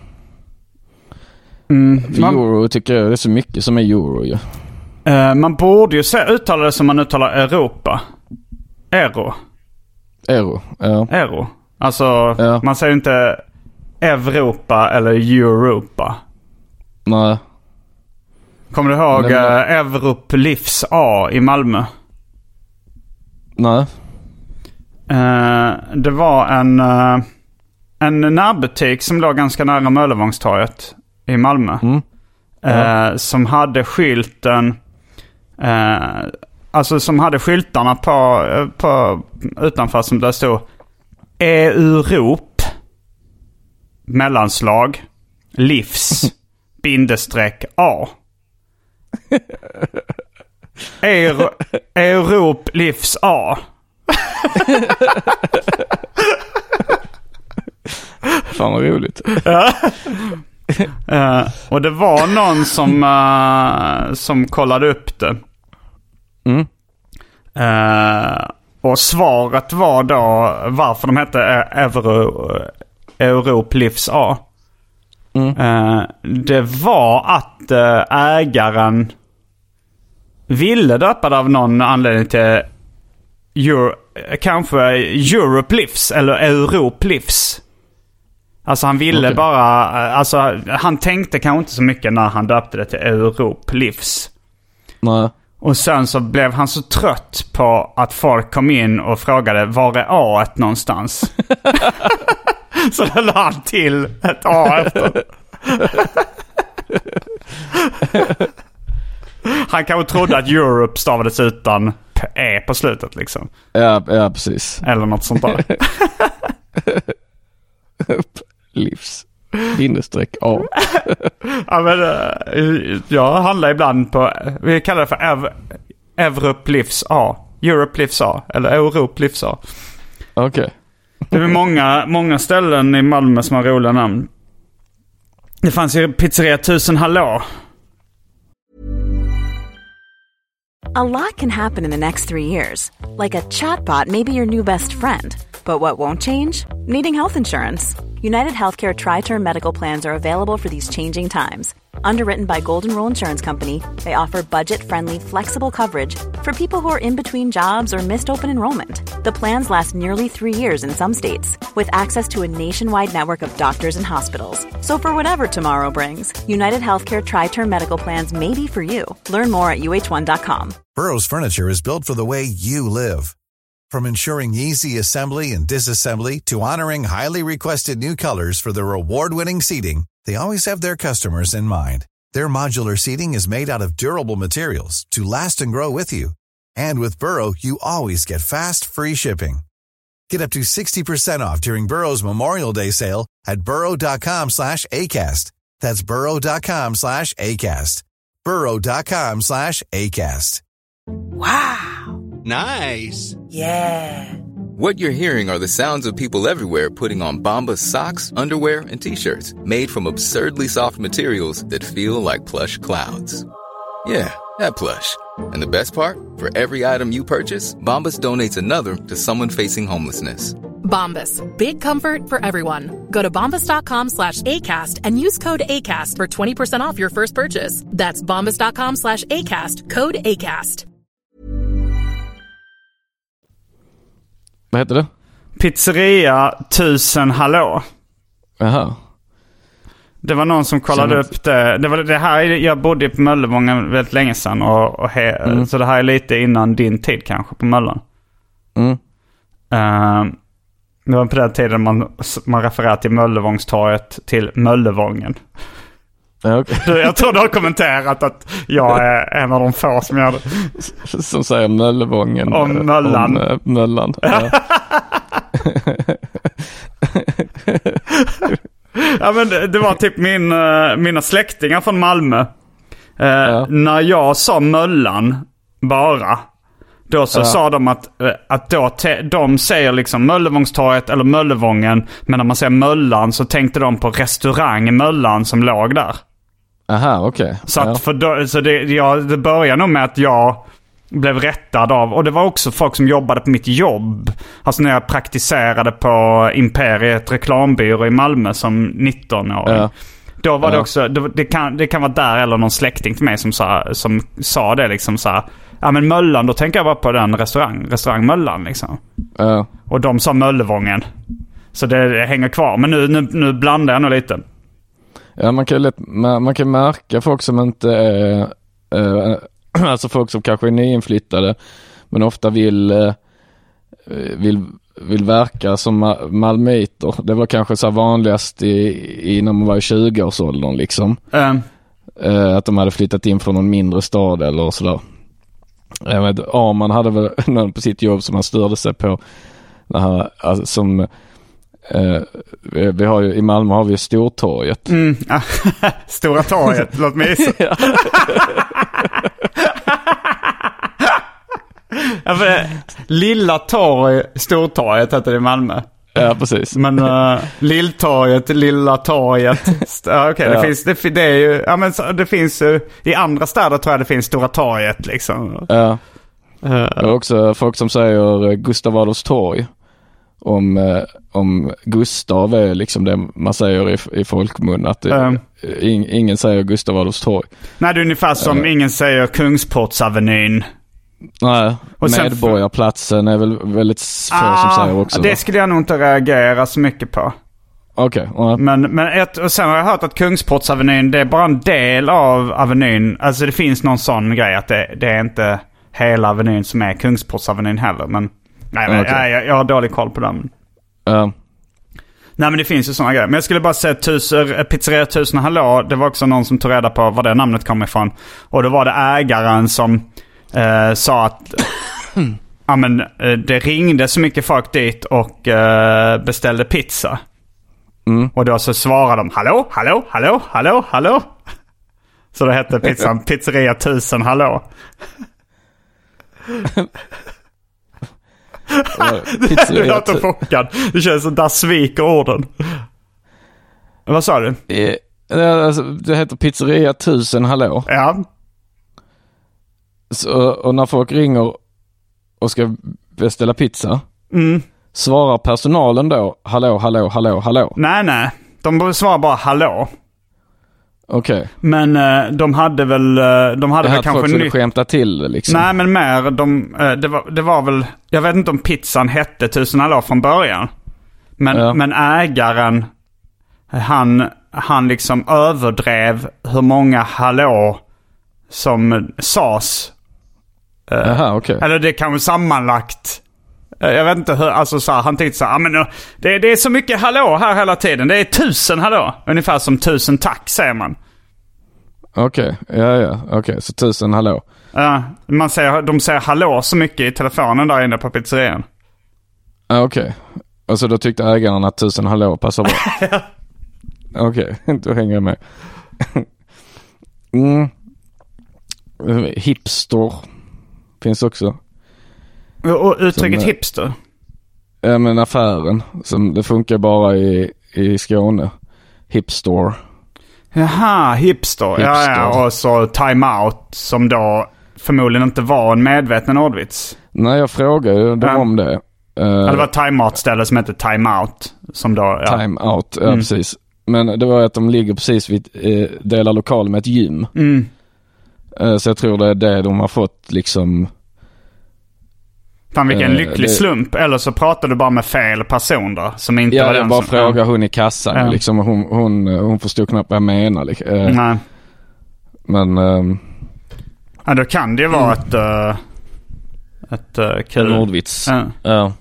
Mm, För man, euro tycker jag det är så mycket som är euro ju. Uh, man borde ju se, uttala det som man uttalar Europa. Euro. Euro, ja. Euro. Alltså, ja. Man säger inte Europa eller Europa. Nej. Kommer du ihåg uh, Evrop Livs A i Malmö? Nej. Uh, det var en, uh, en närbutik som låg ganska nära Möllevångstorget i Malmö. Mm. Ja. Uh, som hade skylten uh, alltså som hade skyltarna på, på utanför som där stod Europ mellanslag livs bindestreck A. Euro, Europ livs A. Fan vad roligt. Ja. uh, och det var någon som, uh, som kollade upp det. Mm. Uh, och svaret var då varför de hette Euro, Europ Livs A. Mm. Uh, det var att uh, ägaren ville döpa det av någon anledning till Euro, kanske Europe Livs eller Europ Livs. Alltså han ville okay. bara, alltså han tänkte kanske inte så mycket när han döpte det till Europ Livs. Nej. Och sen så blev han så trött på att folk kom in och frågade var är A någonstans? Så då la han till ett A efter. Han kanske trodde att Europe stavades utan E på slutet liksom. Ja, ja precis. Eller något sånt där. Livs. Bindestreck A. Ja, men jag handlar ibland på, vi kallar det för Ev- Europ Livs A. Europe Livs A. Eller Europ Livs A. Okej. Okay. Det är många, många ställen i Malmö som har roliga namn. Det fanns ju pizzeria Tusen Hallå. A lot can happen in the next three years. Like a chatbot may be your new best friend. But what won't change? Needing health insurance. United Healthcare Tri-Term Medical Plans are available for these changing times. Underwritten by Golden Rule Insurance Company, they offer budget-friendly, flexible coverage for people who are in between jobs or missed open enrollment. The plans last nearly three years in some states, with access to a nationwide network of doctors and hospitals. So for whatever tomorrow brings, United Healthcare Tri-Term Medical Plans may be for you. Learn more at U H one dot com. Burrow's furniture is built for the way you live. From ensuring easy assembly and disassembly to honoring highly requested new colors for their award-winning seating, they always have their customers in mind. Their modular seating is made out of durable materials to last and grow with you. And with Burrow, you always get fast, free shipping. Get up to sixty percent off during Burrow's Memorial Day sale at burrow.com slash ACAST. That's burrow.com slash ACAST. burrow.com slash ACAST. Wow. Nice. Yeah. What you're hearing are the sounds of people everywhere putting on Bombas socks, underwear, and T-shirts made from absurdly soft materials that feel like plush clouds. Yeah, that plush. And the best part? For every item you purchase, Bombas donates another to someone facing homelessness. Bombas. Big comfort for everyone. Go to bombas.com slash ACAST and use code ACAST for twenty percent off your first purchase. That's bombas.com slash ACAST. Code ACAST. Vad heter det? Pizzeria Tusen Hallå. Jaha. Det var någon som kollade som upp det. Det var det här, jag bodde på Möllevången väldigt länge sedan. Och, och he, mm. Så det här är lite innan din tid kanske på Möllan. Mm. Uh, det var på den tiden man, man refererade till Möllevångstorget till Möllevången. Ja, okay. Jag tror du har kommenterat att jag är en av de få som gör det. Som säger Möllevången. Om Möllan. Om, äh, Möllan. Ja. Ja, men det, det var typ min, uh, mina släktingar från Malmö. Uh, ja. När jag sa Möllan bara, då så ja. sa de att, att då te, de säger liksom Möllevångstorget eller Möllevången. Men när man säger Möllan så tänkte de på restaurang Möllan som låg där. Aha, okej. Okay. Så, att för då, så det, jag, det började nog med att jag blev rättad av, och det var också folk som jobbade på mitt jobb. Alltså när jag praktiserade på Imperiet reklambyrå i Malmö som nitton-åring. Ja. Då var ja. det också, det, det, kan, det kan vara där eller någon släkting till mig som sa, som sa det liksom så här. Ja, men Möllan, då tänker jag bara på den restaurang, restaurang Möllan liksom. Ja. Och de sa Möllevången. Så det, det hänger kvar. Men nu, nu, nu blandar jag nog lite. Ja, man kan, lätt, man, man kan märka folk som inte är, äh, alltså folk som kanske är nyinflyttade men ofta vill, äh, vill, vill verka som malmöiter. Det var kanske så vanligast i, i när man var i tjugo-årsåldern liksom. Mm. Äh, att de hade flyttat in från någon mindre stad eller sådär. Jag vet, ja, man hade väl någon på sitt jobb som man störde sig på. Det här, alltså, som, eh, vi, vi har ju, i Malmö har vi Stortorget. Mm. Stora torget, låt mig gissa. Ja. Ja, för det, Lilla torg, Stortorget heter det i Malmö. Ja, precis. Men uh, Lilltorget, Lilla torget. Okej, okay, det ja. finns det, det är ju ja men det finns uh, i andra städer tror jag det finns Stora torget liksom. Ja. Uh, det är också folk som säger Gustav Adolfs torg. Om uh, om Gustav är liksom det man säger i, i folkmun att det, uh. in, ingen säger Gustav Adolfs torg. Nej, det är ungefär som uh. ingen säger Kungsportsavenyn. Nej, och Medborgarplatsen är väl väldigt få ah, som säger också. Det skulle jag nog inte reagera så mycket på. Okej. Okay, uh. Men, men ett, och sen har jag hört att Kungsportsavenyn, det är bara en del av avenyn. Alltså det finns någon sån grej att det, det är inte hela avenyn som är Kungsportsavenyn heller. Men nej, men, okay. jag, jag har dålig koll på den. Uh. Nej, men det finns ju såna grejer. Men jag skulle bara säga tusen, Pizzeria Tusen Hallå. Det var också någon som tog reda på var det namnet kom ifrån. Och då var det ägaren som Uh, sa att ja, men, uh, det ringde så mycket folk dit och uh, beställde pizza. Mm. Och då så svarade de hallå, hallå, hallå, hallå, hallå. Så det hette pizzan Pizzeria Tusen Hallå. Du är inte chockad. Det känns som där sviker orden. Vad sa du? Det, alltså, det heter Pizzeria Tusen Hallå. Ja. Så, och när folk ringer och ska beställa pizza mm. svarar personalen då hallå, hallå, hallå, hallå? Nej, nej. De svarar bara hallå. Okej. Okay. Men uh, de hade väl uh, de hade det väl kanske folk skulle skämta till liksom. Nej, men mer de uh, det var det var väl jag vet inte om pizzan hette Tusen Hallå från början. Men ja. men ägaren han han liksom överdrev hur många hallå som sas. Aha, okay. Eller det kan vara sammanlagt. Jag vet inte hur, alltså så här, han tänkte så här, ah, men det, det är så mycket hallå här hela tiden. Det är tusen hallå. Ungefär som tusen tack säger man. Okej, okay. ja ja, okej, okay. Så tusen hallå. Ja, man säger, de säger hallå så mycket i telefonen där inne på pizzerian. Ja, okej. Okay. Och så då tyckte ägaren att tusen hallå passar bra. Ja. Okej, okay. Då hänger jag med. mm. Hipster finns också. Och uttrycket som, hipster? Ja, men affären. Som det funkar bara i, i Skåne. Hipster. Jaha, hipster. hipster. Ja, ja, och så time out som då förmodligen inte var en medveten ordvits. Nej, jag frågade ju dem ja. om det. Uh, det var ett time out ställe som heter time out. Som då, ja. Time out, ja mm. precis. Men det var att de ligger precis vid eh, delar lokal med ett gym. Mm. Uh, så jag tror det är det de har fått liksom. Fan, vilken uh, lycklig det... slump. Eller så pratar du bara med fel person då. Som inte ja, var jag den bara som... frågar hon i kassan. Ja. Liksom, hon, hon, hon förstod knappt vad jag menar. Liksom. Uh, Nej. Men... Um... Ja, då kan det ju vara mm. ett... Uh, ett uh, kul... En ordvits. Ja. Ja.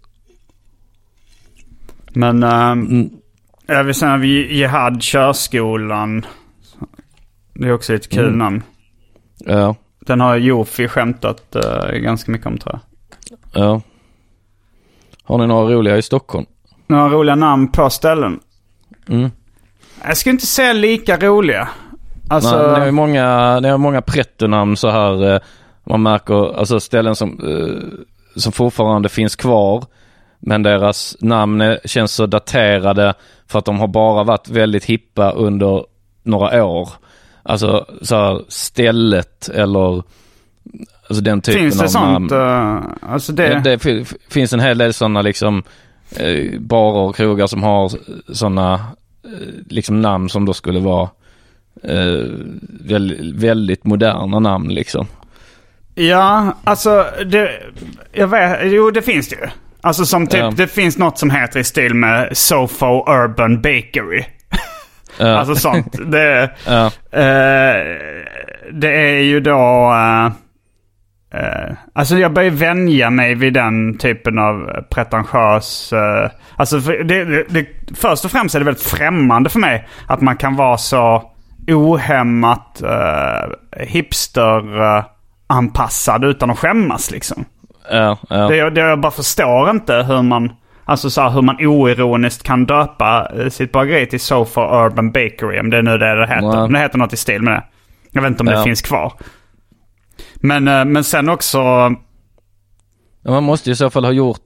Men... Uh, mm. Jag vill säga vid Jihad körskolan. Det är också ett kul mm. namn. Ja. Den har Jofi skämtat uh, ganska mycket om, tror jag. Ja. Har ni några roliga i Stockholm? Några roliga namn på ställen? Mm. Jag skulle inte säga lika roliga. Alltså... Nej, det är många, det är många prettonamn så här. Eh, man märker alltså ställen som, eh, som fortfarande finns kvar. Men deras namn är, känns så daterade för att de har bara varit väldigt hippa under några år. Alltså så här, stället eller alltså den typen finns det av sånt, namn. Uh, alltså det... Det, det f- finns en hel del sådana liksom eh, barer och krogar som har sådana eh, liksom namn som då skulle vara eh, väldigt, väldigt moderna namn liksom. Ja, alltså det, jag vet, jo det finns det ju. Alltså som typ, ja. Det finns något som heter i stil med Sofo Urban Bakery. Ja. Alltså sånt. Det, ja. eh, det är ju då... Eh, eh, alltså jag börjar vänja mig vid den typen av pretentiös... Eh, alltså för det, det, det, först och främst är det väldigt främmande för mig att man kan vara så ohämmat eh, hipster eh, anpassad utan att skämmas liksom. Ja, ja. Det, det jag bara förstår inte hur man... Alltså så här, hur man oironiskt kan döpa sitt bageri till Sofa Urban Bakery. Om det är nu det det heter. Wow. Det heter något i stil med det. Jag vet inte om ja. det finns kvar. Men, men sen också... Ja, man måste ju i så fall ha gjort det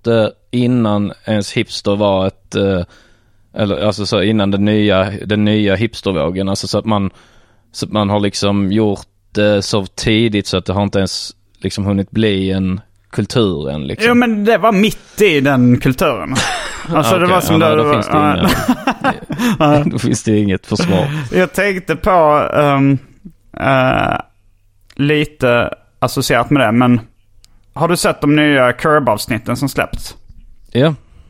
innan ens hipster var ett uh, eller alltså så innan den nya den nya hipstervågen, alltså så att man så att man har liksom gjort det så tidigt så att det har inte ens liksom hunnit bli en kultur än liksom. Jo, men det var mitt i den kulturen. Alltså okay. det var som ja, det då, var, finns det inga, då finns det inget försvar. Jag tänkte på um, uh, lite associerat med det, men har du sett de nya Curb-avsnitten som släppts? Ja.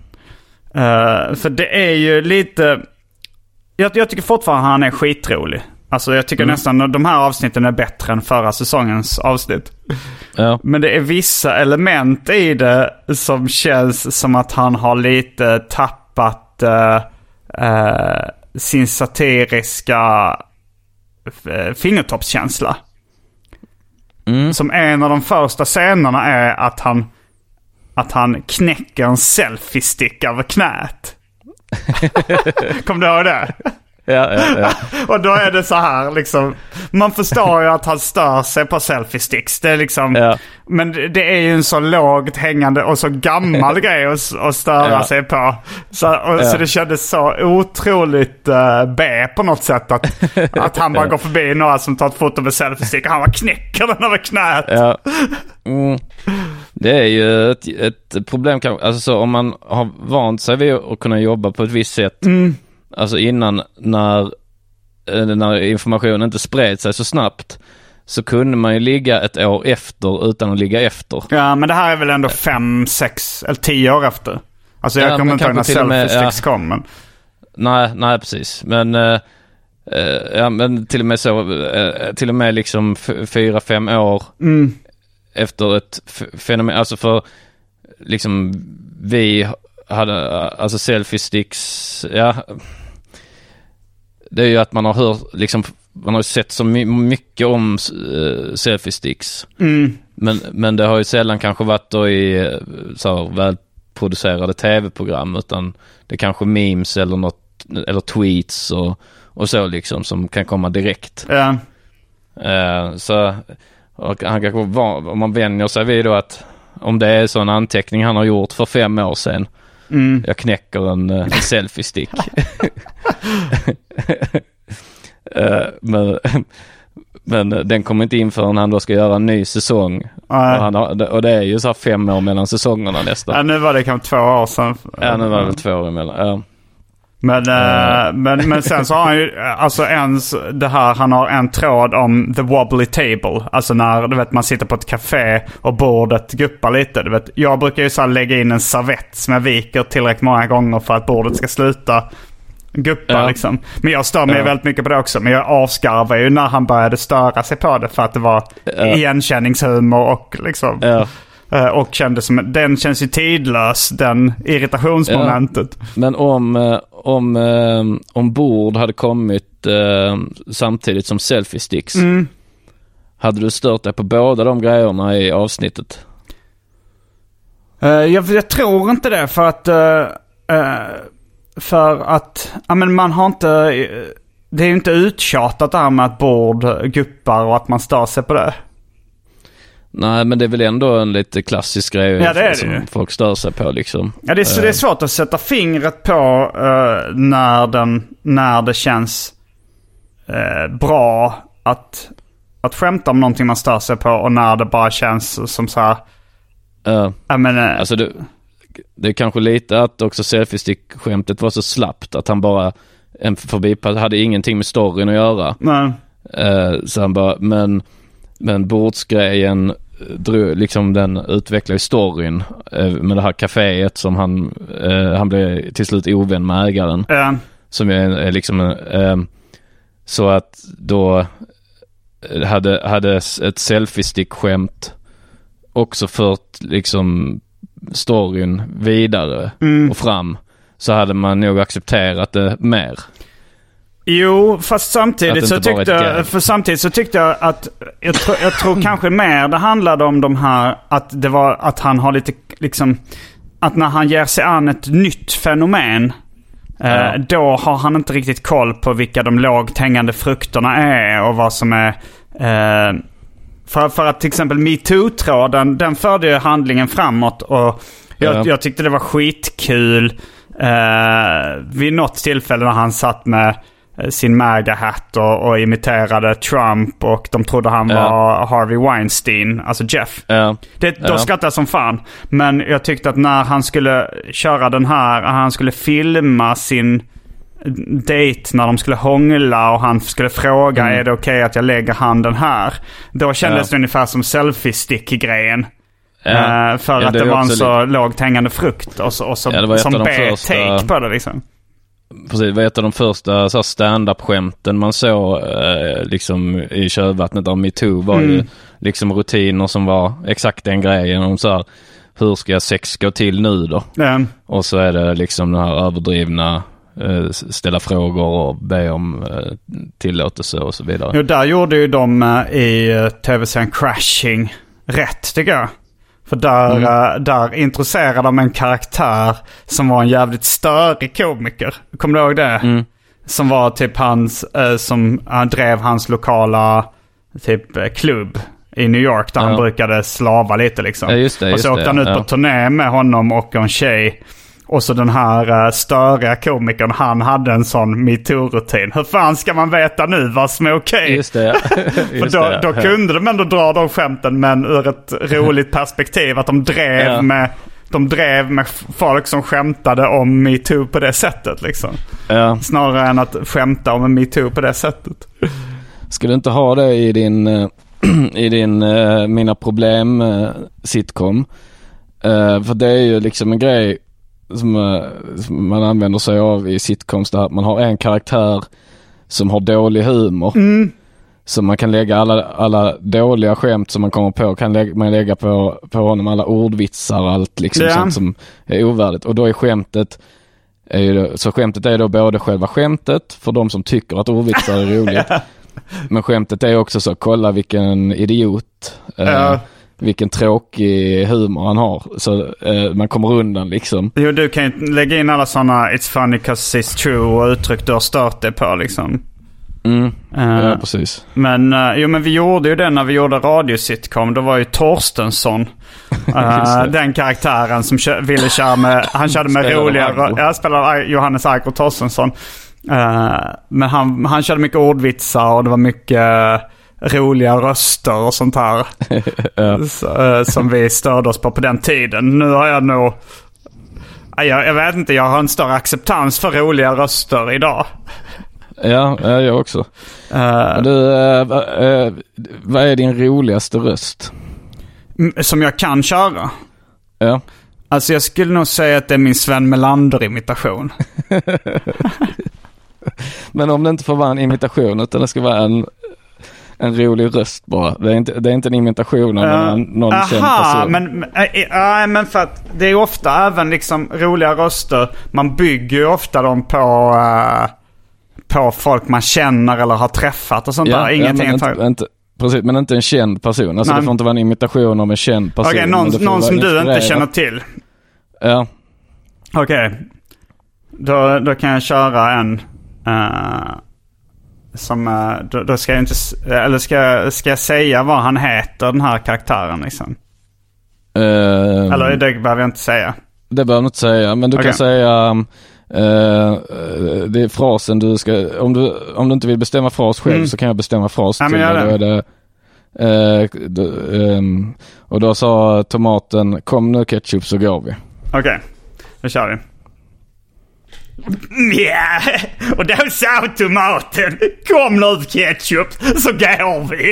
Uh, för det är ju lite... Jag, jag tycker fortfarande han är skitrolig. Alltså jag tycker mm. nästan att de här avsnitten är bättre än förra säsongens avsnitt. Ja. Men det är vissa element i det som känns som att han har lite tappat uh, uh, sin satiriska uh, fingertoppskänsla. Mm. Som en av de första scenerna är att han att han knäcker en selfie-stick över knät. Kom du ihåg det? Ja, ja, ja. Och då är det så här liksom, man förstår ju att han stör sig på selfie-sticks. Det är liksom, ja. Men det är ju en så lågt hängande och så gammal grej att, att störa ja. sig på. Så, och, ja. så det kändes så otroligt uh, B på något sätt att, att han bara går förbi några som tar ett foto med selfie-stick och han bara knäcker den över knät. Ja. Mm. Det är ju ett, ett problem kanske, alltså så, om man har vant sig vid att kunna jobba på ett visst sätt. Mm. Alltså innan när, när informationen inte spred sig så snabbt så kunde man ju ligga ett år efter utan att ligga efter. Ja, men det här är väl ändå fem, sex eller tio år efter. Alltså jag ja, kommer inte ihåg när selfie-sticks ja. kom. Men... Nej, nej, precis. Men, äh, ja, men till och med så, äh, till och med liksom f- fyra, fem år mm. efter ett f- fenomen. Alltså för liksom vi hade, alltså selfie-sticks, ja... Det är ju att man har hört liksom, man har sett så my- mycket om uh, selfie-sticks. Mm. Men, men det har ju sällan kanske varit då i så här, välproducerade tv-program, utan det är kanske memes eller något, eller tweets och, och så liksom som kan komma direkt. Ja. Uh, så och han kanske var, om man vänjer sig vid då att om det är så en anteckning han har gjort för fem år sedan. Mm. Jag knäcker en, en selfie-stick. uh, men, men den kommer inte in förrän han då ska göra en ny säsong. Och, han har, och det är ju så här fem år mellan säsongerna nästan. Ja, nu var det kanske två år sedan. Ja, nu var det två år emellan. Ja. Men, uh, men, men sen så har han ju alltså ens det här, han har en tråd om the wobbly table. Alltså när du vet man sitter på ett café och bordet guppar lite. Du vet, jag brukar ju så här lägga in en servett som jag viker tillräckligt många gånger för att bordet ska sluta guppa ja. liksom. Men jag stör mig ja. väldigt mycket på det också. Men jag avskarvar ju när han började störa sig på det för att det var ja. igenkänningshumor och liksom... Ja. Och kände som, den känns ju tidlös, den irritationsmomentet. Ja, men om, om, om bord hade kommit eh, samtidigt som selfie-sticks, mm. hade du stört dig på båda de grejerna i avsnittet? Uh, jag, jag tror inte det, för att uh, uh, för att ja, men man har inte, det är ju inte uttjatat där med att bord guppar och att man stör sig på det. Nej, men det är väl ändå en lite klassisk grej ja, det är som det. folk stör sig på liksom. Ja, det är, uh. det är svårt att sätta fingret på uh, när, den, när det känns uh, bra att, att skämta om någonting man stör sig på och när det bara känns som så här... Uh. Jag menar, alltså det, det är kanske lite att också selfie-stick-skämtet var så slappt att han bara en förbipass hade ingenting med storyn att göra. Nej. Uh, så han bara, men... Men bordsgrejen, liksom den utvecklar ju storyn eh, med det här kaféet som han, eh, han blev till slut ovän med ägaren. Ja. Som är, är liksom, eh, så att då hade, hade ett selfie-stick-skämt också fört liksom storyn vidare mm. och fram, så hade man nog accepterat det mer. Jo, fast samtidigt så tyckte jag, för samtidigt så tyckte jag att jag, tro, jag tror kanske mer det handlade om de här, att det var att han har lite liksom, att när han ger sig an ett nytt fenomen ja. eh, då har han inte riktigt koll på vilka de lågt hängande frukterna är och vad som är eh, för, för att till exempel MeToo-tråden, den förde ju handlingen framåt och Jag, ja. jag tyckte det var skitkul eh, vid något tillfälle när han satt med sin MAGA-hatt och, och imiterade Trump och de trodde han ja. var Harvey Weinstein, alltså Jeff. Ja. Det, då ja. skrattade jag som fan. Men jag tyckte att när han skulle köra den här, han skulle filma sin date när de skulle hångla och han skulle fråga mm. är det okej okay att jag lägger handen här? Då kändes ja. det ungefär som selfie-stick-grejen. Ja. Uh, för ja, att det, det var en så lite... lågt hängande frukt och så, och så ja, som B-take första... på det liksom. Precis, det var ett av de första så här, stand-up-skämten man såg eh, liksom i kölvattnet av MeToo var mm. ju liksom rutiner som var exakt den grejen om så här, hur ska sex gå till nu då? Mm. Och så är det liksom den här överdrivna eh, ställa frågor och be om eh, tillåtelse och så vidare. Jo, där gjorde ju de eh, i uh, tv-serien Crashing rätt tycker jag. För där, mm. uh, där introducerade de en karaktär som var en jävligt störig komiker. Kommer du ihåg det? Mm. Som var typ hans, uh, som uh, drev hans lokala typ uh, klubb i New York där ja. han brukade slava lite liksom. Ja, just det, just och så åkte det, han ut ja. på turné med honom och en tjej. Och så den här uh, störiga komikern, han hade en sån MeToo-rutin. Hur fan ska man veta nu vad som är okej? Okay? Just det, ja. Just För då, det, ja. då kunde de ändå dra de skämten, men ur ett roligt perspektiv. Att de drev, ja. med, de drev med folk som skämtade om MeToo på det sättet. Liksom. Ja. Snarare än att skämta om MeToo på det sättet. Ska du inte ha det i din, i din uh, Mina problem uh, sitcom? Uh, för det är ju liksom en grej som, som man använder sig av i sitcoms där man har en karaktär som har dålig humor. Mm. Så man kan lägga alla, alla dåliga skämt som man kommer på kan lägga, man lägga på, på honom, alla ordvitsar och allt liksom yeah. sånt som är ovärdigt. Och då är skämtet är ju, så skämtet är då både själva skämtet för de som tycker att ordvitsar är roligt. Men skämtet är också så, kolla vilken idiot yeah. eh, vilken tråkig humor han har. Så eh, man kommer undan liksom. Jo, du kan ju lägga in alla sådana it's funny cause it's true och uttryck du har stört det på liksom. Mm, uh, ja precis. Men, uh, jo, men vi gjorde ju det när vi gjorde radiositcom. Då var ju Torstensson uh, den karaktären som kö- ville köra med, han körde med roliga, jag spelade Johannes Agro Torstensson. Uh, men han, han körde mycket ordvitsar och det var mycket uh, roliga röster och sånt här. Ja. Så, uh, som vi störde oss på på den tiden. Nu har jag nog uh, jag, jag vet inte, jag har en större acceptans för roliga röster idag. Ja, jag också. Uh, du, uh, uh, vad är din roligaste röst? Som jag kan köra? Ja. Alltså jag skulle nog säga att det är min Sven Melander-imitation. Men om det inte får vara en imitation utan det ska vara en, en rolig röst bara. Det är inte, det är inte en imitation av uh, någon aha, känd person. Men, äh, äh, men för att det är ofta även liksom roliga röster. Man bygger ju ofta dem på... Uh, på folk man känner eller har träffat och sånt ja, där. Ingenting ja, men, inte, inte, precis, men inte en känd person. Alltså nej. Det får inte vara en imitation av en känd person. Okej, okay, någon, någon som du inte känner till. Ja. Okej. Okay. Då, då kan jag köra en uh, som uh, då, då ska jag inte eller ska, ska jag säga vad han heter, den här karaktären liksom. Uh, eller det behöver jag inte säga. Det behöver jag inte säga, men du okay. kan säga um, Uh, det är frasen du ska om du, om du inte vill bestämma fras själv mm. så kan jag bestämma fras ja, till det. Då är det, uh, du, um, och då sa tomaten kom nu ketchup så går vi. Okej, okay. Då kör vi. Ja, yeah. Och då sa tomaten kom nu ketchup så går vi.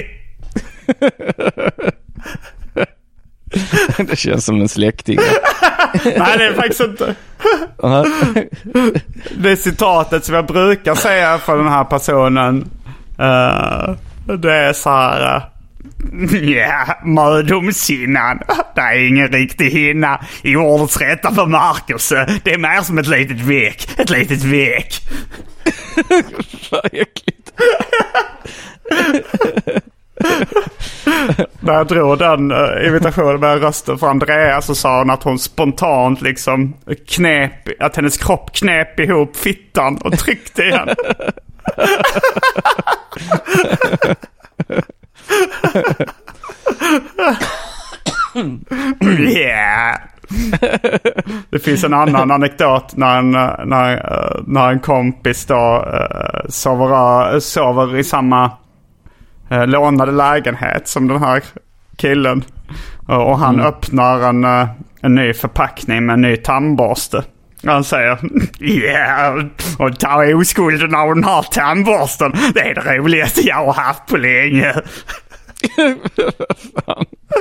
Det känns som en släkting. Nej, det är faktiskt inte. Det är citatet som jag brukar säga för den här personen. Uh, det är så här... Ja, yeah, mödomshinnan. Det är ingen riktig hinna i ordets rätta för Marcus. Det är mer som ett litet vek. Ett litet vek. Vad äckligt. När jag drog den uh, imitationen med rösten för Andrea så sa hon att hon spontant liksom knep, att hennes kropp knep ihop fittan och tryckte igen. Yeah. finns en annan anekdot när en, när, när en kompis då uh, sover, sover i samma uh, lånade lägenhet som den här killen. Uh, och han mm. öppnar en, uh, en ny förpackning med en ny tandborste. Han säger, yeah, och ta oskulden av den här tandborsten. Det är det roligaste jag har haft på länge. Fan.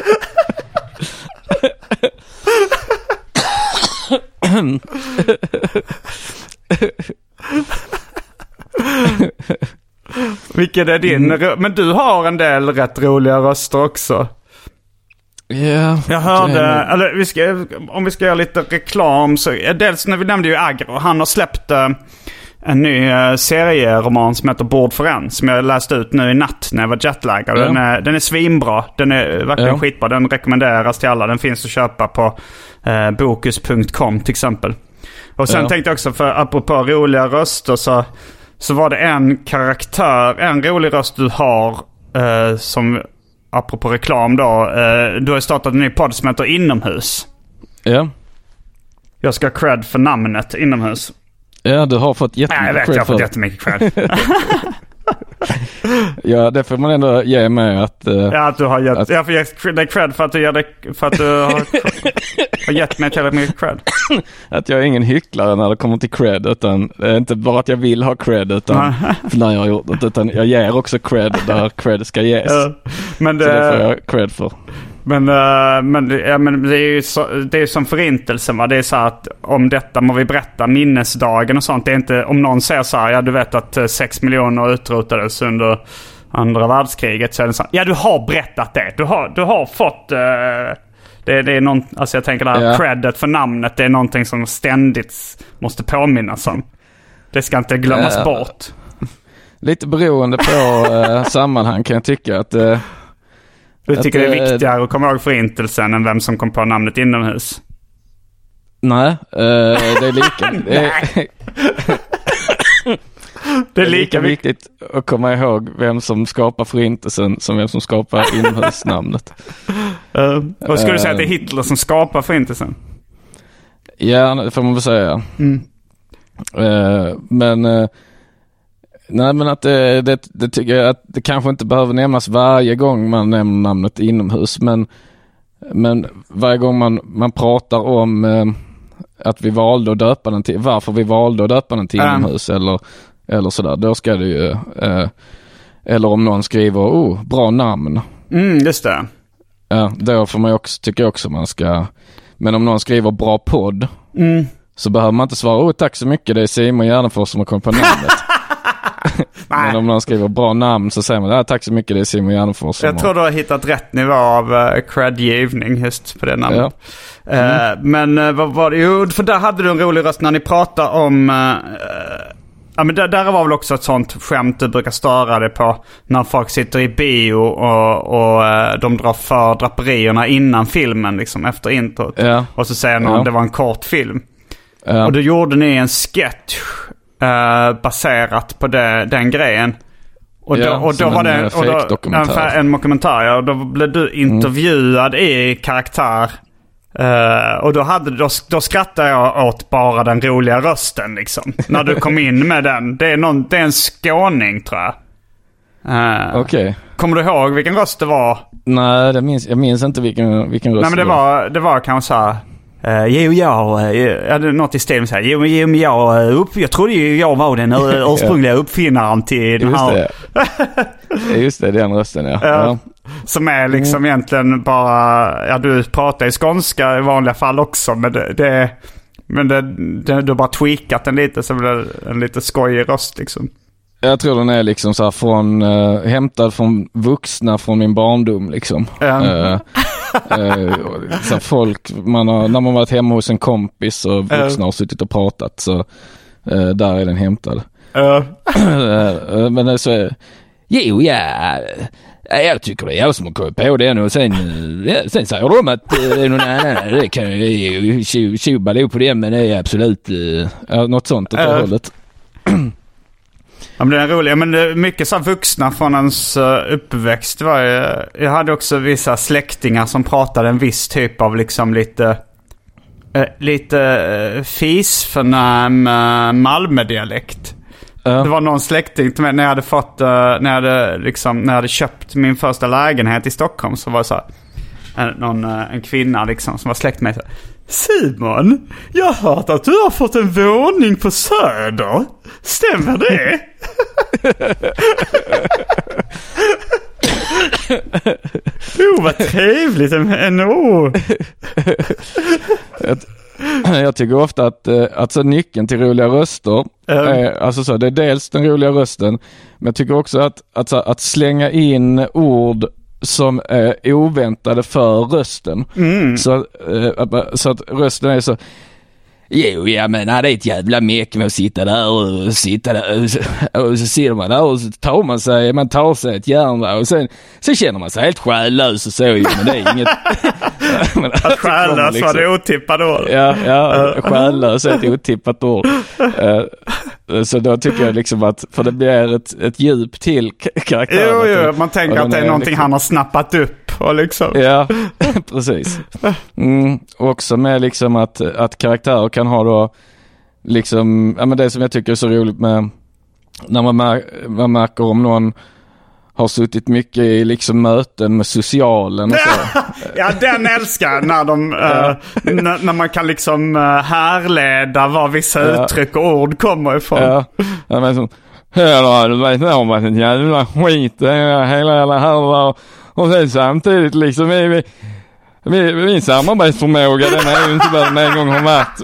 Vilken är din? Mm. Men du har en del rätt roliga röster också. Ja, yeah, jag hörde, eller vi ska, om vi ska göra lite reklam så, dels när vi nämnde ju Agro, han har släppt uh, en ny uh, serieroman som heter Bord för en, som jag läste ut nu i natt när jag var jetlaggad. Yeah. Den, är, den är svinbra, den är verkligen yeah. skitbra, den rekommenderas till alla, den finns att köpa på uh, bokus punkt com till exempel. Och sen yeah. tänkte jag också, för apropå roliga röster så, så var det en karaktär, en rolig röst du har uh, som... Apropå reklam då, eh, du har startat en ny podd som heter Inomhus. Ja. Jag ska ha cred för namnet Inomhus. Ja, du har fått jättemycket cred. Jag vet, jag har fått jättemycket cred. Ja, det får man ändå ge mig att... Uh, ja, att du har gett... Att... Jag får ge dig cred för att du, ger dig, för att du har, har gett mig tillräckligt mycket cred. Att jag är ingen hycklare när det kommer till cred, utan det är inte bara att jag vill ha cred utan när jag har gjort det, utan jag ger också cred där cred ska ges. Ja, men det... Så det får jag cred för. Men, uh, men, ja, men det är ju så, det är som förintelsen, va? Det är så att om detta må vi berätta minnesdagen och sånt. Det är inte, om någon säger så här, ja du vet att uh, sex miljoner utrotades under andra världskriget, så är det så här, ja du har berättat det. Du har, du har fått, uh, det, det är någon, alltså jag tänker det här ja. credit för namnet, det är någonting som ständigt måste påminnas om. Det ska inte glömmas ja. bort. Lite beroende på uh, sammanhang kan jag tycka att... Uh... Du tycker att, det är viktigare att komma ihåg förintelsen än vem som kom på namnet Inomhus? Nej, uh, det är lika. det, är, det är lika viktigt att komma ihåg vem som skapar förintelsen som vem som skapar Inomhusnamnet. Uh, vad skulle du säga att det är Hitler som skapar förintelsen? Ja, det får man väl säga. Mm. Uh, men... Uh, Nej, men att det, det, det tycker jag att det kanske inte behöver nämnas varje gång man nämner namnet Inomhus, men, men varje gång man, man pratar om eh, att vi valde att döpa den till, varför vi valde att döpa den till Inomhus mm. eller, eller sådär, då ska det ju eh, eller om någon skriver, oh, bra namn. Mm, just det. Ja, då får man också, tycker jag också man ska, men om någon skriver bra podd mm. så behöver man inte svara, oh, tack så mycket, det är Simon Gärdenfors som har kommit på namnet. Men om någon skriver bra namn så säger man, ah, tack så mycket, det är Simon Gärdenfors. Jag tror du har hittat rätt nivå av uh, cred-givning just på det namnet. Ja. Mm. Uh, men uh, vad var det? Jo, för där hade du en rolig röst när ni pratade om... Uh, ja, men där, där var väl också ett sånt skämt du brukar störa dig på när folk sitter i bio och, och uh, de drar för draperierna innan filmen, liksom efter introt. Ja. Och så säger någon, ja. det var en kort film. Ja. Och då gjorde ni en sketch... Uh, baserat på det, den grejen. Och ja, då, och då var det och då, en, en dokumentär, ja, och då blev du intervjuad mm. i karaktär. Uh, och då, hade, då, då skrattade jag åt bara den roliga rösten liksom. När du kom in med den. Det är, någon, det är en skåning, tror jag. Uh, Okej. Okay. Kommer du ihåg vilken röst det var? Nej, det minns, jag minns inte vilken, vilken röst. Nej, men det var, det var kanske så här. Uh, jo, jag hade uh, något i stilen så här. Jo, jo, jag, uh, upp, jag trodde ju jag var den uh, ursprungliga uppfinnaren till den här. Det. Just det, den rösten, ja. Uh, ja. Som är liksom mm. egentligen bara, ja, du pratar i skånska i vanliga fall också, men det, det men det, det, du har bara tweakat den lite så blir det en lite skojig röst liksom. Jag tror den är liksom så här från, uh, hämtad från vuxna från min barndom liksom. Mm. Uh, uh, så folk, man har, när man varit hemma hos en kompis och vuxna har suttit och pratat, så uh, där är den hämtad. Uh. uh, men det så är, jo, ja, jag tycker det är jag som har kommit på det nu, och sen, ja, sen säger de att uh, någon annan, det kan ju tjuba på det, men det är absolut uh, något sånt åt det uh. hållet. Ja, men det är roligt. Men mycket så vuxna från ens uppväxt var jag, jag hade också vissa släktingar som pratade en viss typ av liksom lite uh, lite uh, fisförnäm uh, Malmö-dialekt. Uh. Det var någon släkting till mig när jag hade fått uh, när jag hade liksom när jag hade köpt min första lägenhet i Stockholm, så var det så här, en, någon, uh, en kvinna liksom som var släkt med mig. Simon, jag har hört att du har fått en våning på Söder. Stämmer det? Oh, vad trevligt. En oh. Jag tycker ofta att alltså, nyckeln till roliga röster mm. är, alltså, så, det är dels den roliga rösten, men jag tycker också att, att, att slänga in ord som är oväntade för rösten. Mm. Så, äh, så att rösten är så, jo, jag menar, det är ett jävla mek med att sitta där och sitta där och så, och så sitter man där och så tar man sig, man tar sig ett järn där och sen så känner man sig helt själlös och så, men det är inget. Men att själlös liksom, var det otippat ord. Ja, ja, själlös är ett otippat ord. Uh, så då tycker jag liksom att, för det blir ett, ett djup till karaktären. Jo, jo, man tänker att det är, är någonting liksom, han har snappat upp och liksom. Ja, precis. Mm, också med liksom att, att karaktärer kan ha då liksom, ja men det som jag tycker är så roligt med när man, mär, man märker om någon har suttit mycket i liksom möten med socialen och så. Ja, den älskar när de ja. uh, n- när man kan liksom uh, härleda var vissa ja. uttryck och ord kommer ifrån. Ja, ja men som hela du vet om att en jävla skit hela hela här och, och sen samtidigt liksom vi, vi, vi, min samarbetsförmåga den är ju inte bara med en gång har varit.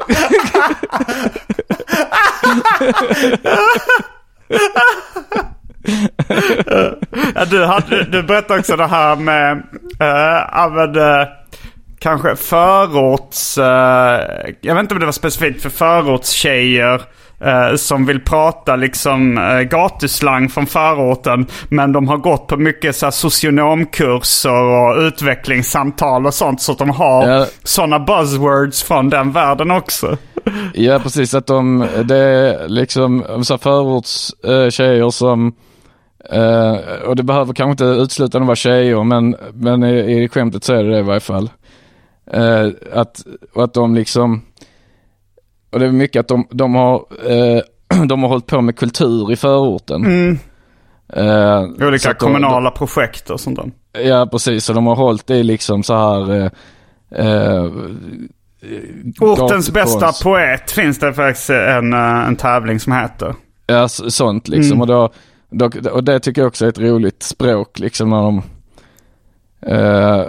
Ja, du, hade, du berättade också det här med uh, med, uh, kanske förorts uh, jag vet inte om det var specifikt för förortstjejer uh, som vill prata liksom uh, gatuslang från förorten, men de har gått på mycket så här, socionomkurser och utvecklingssamtal och sånt, så att de har ja. sådana buzzwords från den världen också. Ja, precis, att de det är liksom så förortstjejer uh, som Uh, och det behöver kanske inte uteslutande vara tjejer, men, men i, i skämtet så är det det i varje fall. Uh, att, och att de liksom, och det är mycket att de, de har uh, de har hållit på med kultur i förorten. Mm. Uh, Olika kommunala de, projekt och sånt där. Ja, precis, så de har hållit det liksom så här uh, uh, Ortens bästa poet finns det faktiskt en, en tävling som heter. Ja, sånt liksom. Mm. Och då och det tycker jag också är ett roligt språk liksom när de uh,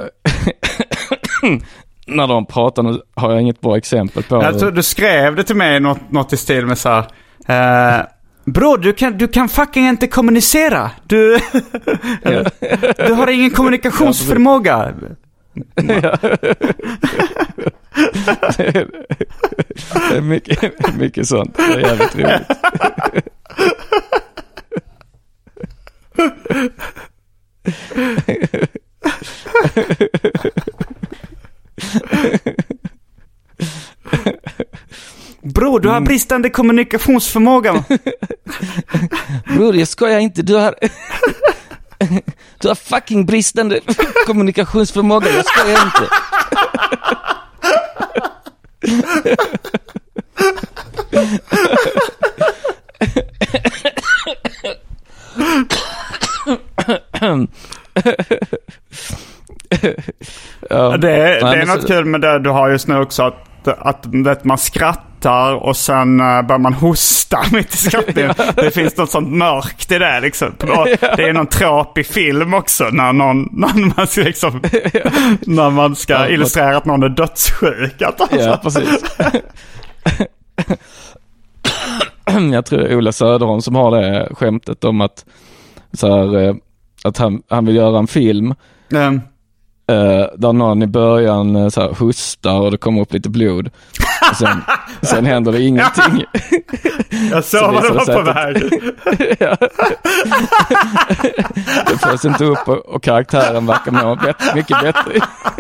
när de pratar. Nu har jag inget bra exempel på. Jag tror du skrev det till mig något, något i stil med så här uh, bro, du kan, du kan fucking inte kommunicera. Du, du har ingen kommunikationsförmåga. Ja. det, är, det är mycket, mycket sånt. Det är jävligt roligt. Bro, du har bristande kommunikationsförmåga. Bror, jag skojar inte. Du har Du har fucking bristande kommunikationsförmåga. Jag skojar inte. Ja, det är, det är något kul med det du har just nu också, att, att, att man skrattar och sen börjar man hosta mitt i skratten. Det finns något sånt mörkt i det liksom. Och det är någon trop i film också när, någon, när man ska, liksom, när man ska ja, illustrera att någon är dödssjuk. Alltså. Ja, precis. Jag tror det är Ola Söderholm som har det skämtet om att, så här, att han, han vill göra en film mm. uh, där någon i början så här, hostar och det kommer upp lite blod. Och sen, sen händer det ingenting. Jag såg vad det var på väg. Ja. Det förs inte upp och, och karaktären verkar må bet- mycket bättre.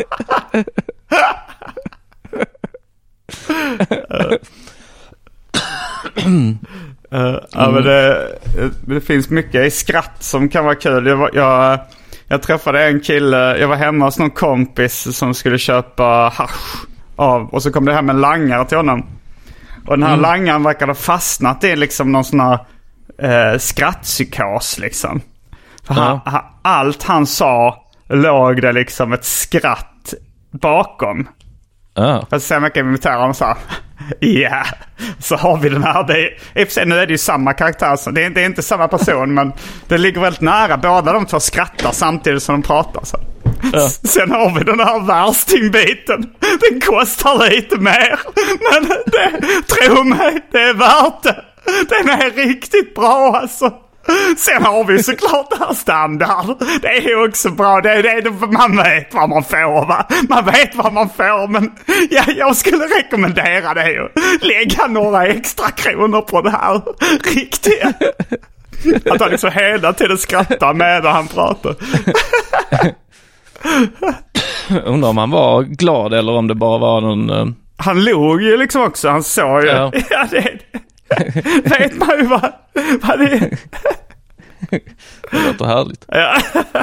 Uh, ja, men det, det finns mycket i skratt som kan vara kul. Jag, jag, jag träffade en kille, jag var hemma hos någon kompis som skulle köpa hasch. av, och så kom det hem en langare till honom. Och den här Mm. langaren verkar ha fastnat i liksom någon sån här eh, skrattpsykos liksom. För han, Ja. han, allt han sa låg det liksom ett skratt bakom. Ja. För att se om jag kan imitera honom så här. Ja, yeah. Så har vi den här. Det är, i och för sig, nu är det ju samma karaktär. Så det, är, det är inte samma person, men det ligger väldigt nära. Båda de två skrattar samtidigt som de pratar. Så. Ja. Sen har vi den här värstingbiten. Den kostar lite mer. Men det, tro mig, det är värt det. Den är riktigt bra alltså. Sen har vi såklart det här standard. Det är ju också bra. Det är, det är, man vet vad man får, va? Man vet vad man får. Men ja, jag skulle rekommendera det ju. Lägga några extra kronor på det här. Riktigt. Att han liksom hela tiden skrattar med när han pratar. Undrar om han var glad eller om det bara var någon... Uh... Han låg ju liksom också. Han såg ju. Ja, ja det är det. Vet man ju vad, vad det är. Det låter härligt. Ja,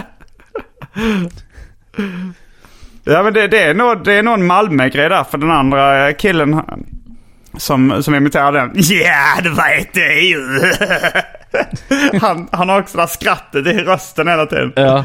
ja men det, det, är nog, det är nog en Malmö-grej där. För den andra killen som, som imiterar den. Ja, yeah, det vet det ju. han, han har också det där skrattet i rösten hela tiden. Ja.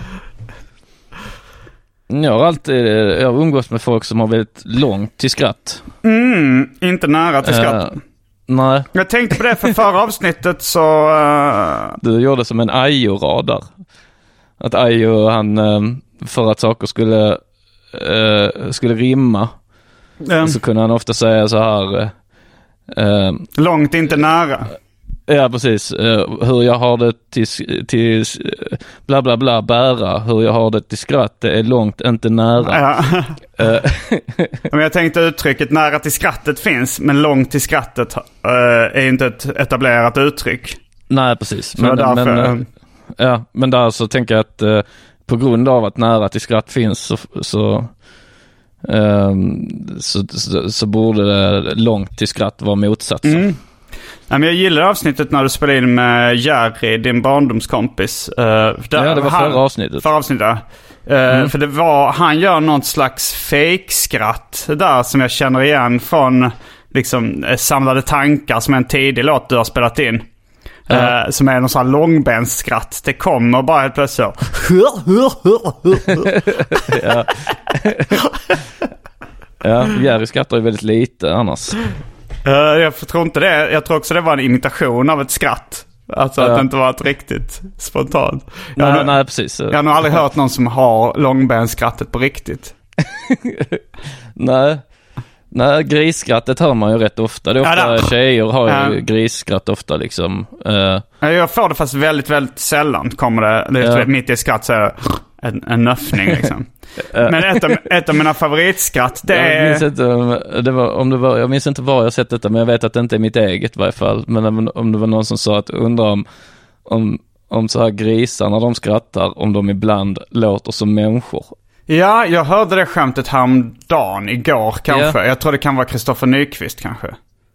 Jag har alltid jag har umgått med folk som har väldigt långt till skratt. Mm, inte nära till skratt. Uh, nej. Jag tänkte på det för förra avsnittet så... Uh... Du gjorde som en Ayo-radar. Att Ayo, han för att saker skulle uh, skulle rimma mm. så kunde han ofta säga så här... Uh, långt, inte nära. Ja, precis. Uh, hur jag har det till, till uh, bla bla bla bära. Hur jag har det till skratt. Det är långt, inte nära. Ja. uh. Men jag tänkte uttrycket nära till skrattet finns. Men långt till skrattet uh, är inte ett etablerat uttryck. Nej, precis. Så Men, därför... men, uh, ja, men där så tänker jag att uh, på grund av att nära till skratt finns så... så um, så, så, så borde det långt till skratt vara motsatsen. Mm. Ja, men jag gillar avsnittet när du spelade in med Jerry, din barndomskompis. Uh, där, ja, det var han, förra avsnittet. Förra avsnittet. Uh, mm. För det var, han gör något slags fake-skratt där som jag känner igen från liksom Samlade tankar som är en tidig låt du har spelat in. Ja. Uh, som är någon sån här långbensskratt. Det kommer bara helt plötsligt. ja. Ja, Jerry skrattar ju väldigt lite annars. Uh, jag tror inte det. Jag tror också det var en imitation av ett skratt. Alltså ja. Att det inte var ett riktigt spontant. Jag nej, har, nej, precis. Jag har nog aldrig hört någon som har långbenskrattet på riktigt. nej. Nej, grisskrattet hör man ju rätt ofta. Det är ofta ja, tjejer har ju ja. grisskatt ofta liksom. Uh. Jag får det fast väldigt, väldigt sällan kommer det. Det är ja. mitt i skratt så är en, en nöffning liksom. Men ett av, ett av mina favoritskratt det är... Jag minns inte, det var, om det var, jag minns inte var jag sett detta, men jag vet att det inte är mitt eget i varje fall. Men om det var någon som sa att undrar om, om, om så här grisar när de skrattar, om de ibland låter som människor. Ja, jag hörde det skämtet häromdagen, igår kanske. Yeah. Jag tror det kan vara Kristoffer Nyqvist kanske.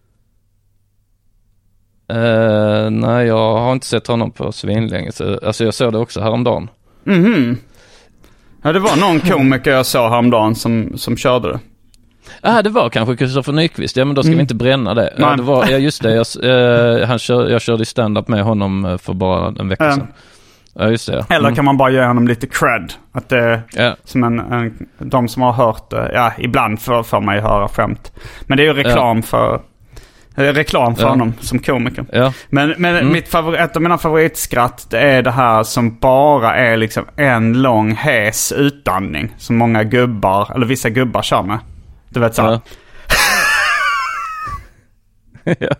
Uh, nej, jag har inte sett honom på svinlänge. Så, alltså jag såg det också häromdagen. Mhm. Ja, det var någon komiker jag såg häromdagen som, som körde det. Ja, ah, det var kanske Kristoffer Nyqvist. Ja, men då ska mm. vi inte bränna det. Ja, det var, ja, just det. Jag, eh, han kör, jag körde stand-up med honom för bara en vecka mm. sedan. Ja, just det. Ja. Eller Mm. kan man bara ge honom lite cred. Att det ja. som en, en, de som har hört det, ja, ibland får, får man ju höra skämt. Men det är ju reklam ja. för reklam för ja. honom som komiker. Ja. Men, men mm. mitt favorit, ett av mina favoritskratt det är det här som bara är liksom en lång hes utandning som många gubbar, eller vissa gubbar kör med. Du vet så här. Ja. ja.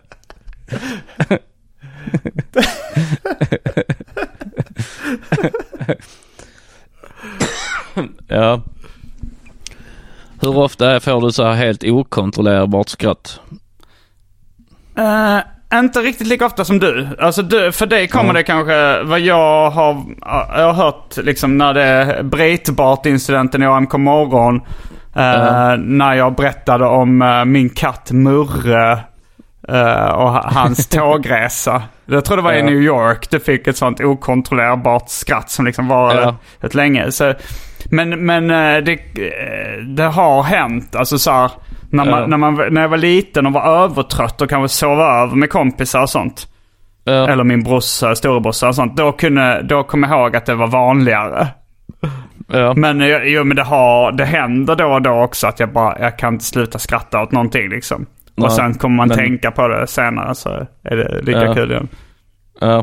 ja. Hur ofta får du så här helt okontrollerbart skratt? Uh, inte riktigt lika ofta som du. Alltså du, för dig kommer mm. det kanske vad jag har jag har hört liksom när det är Breitbart-incidenten i A M K morgon uh, mm. när jag berättade om uh, min katt Murre uh, och hans tågresa. Jag tror det var i New York. Du fick ett sånt okontrollerbart skratt som liksom var ja. ett, ett länge. Så, men men det, det har hänt. Alltså så här, När, man, ja. när, man, när jag var liten och var övertrött och kanske sova över med kompisar och sånt. Ja. Eller min brorsa, storebrorsa och sånt. Då, kunde, då kom jag ihåg att det var vanligare. Ja. Men, jo, men det, har, det händer då och då också att jag bara jag kan inte sluta skratta åt någonting liksom. Och ja, sen kommer man men... tänka på det senare så är det lika ja. kul igen. Ja.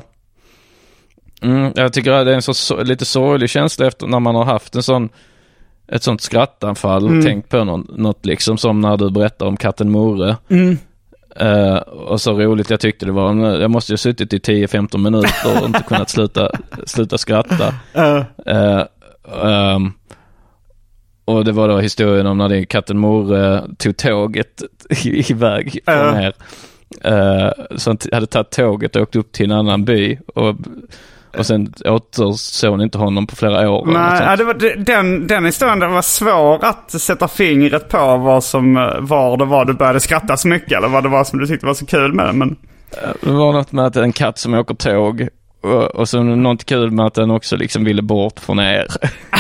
Mm, jag tycker att det är en så, så, lite sorglig känsla efter när man har haft en sån ett sånt skrattanfall mm. och tänkt på något, något liksom som när du berättar om katten More. Mm. Uh, och så roligt jag tyckte det var. Jag måste ju ha suttit i tio femton minuter och inte kunnat sluta, sluta skratta. Uh. Uh, um, och det var då historien om när det katten More tog tåget iväg från uh. här. Uh, så han t- hade tagit tåget och åkt upp till en annan by och Och sen återsåg hon inte honom på flera år. Nej, ja, det var, den, den historien det var svår att sätta fingret på vad som var det var du började skratta så mycket. Eller vad det var som du tyckte var så kul med det. Men... Det var något med att det är en katt som åker tåg. Och, och så något kul med att den också liksom ville bort från er.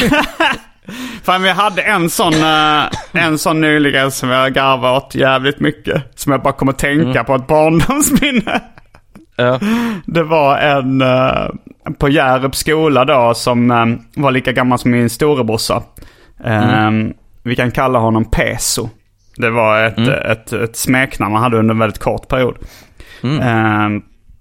Fan, vi hade en sån, en sån nyligen som jag garvade åt jävligt mycket. Som jag bara kommer att tänka mm. på ett barndomsminne. Ja. Det var en uh, på Hjärups skola då som um, var lika gammal som min storebrorsa. Um, mm. Vi kan kalla honom Peso. Det var ett, mm. ett, ett, ett smeknamn man hade under en väldigt kort period. Mm. Um,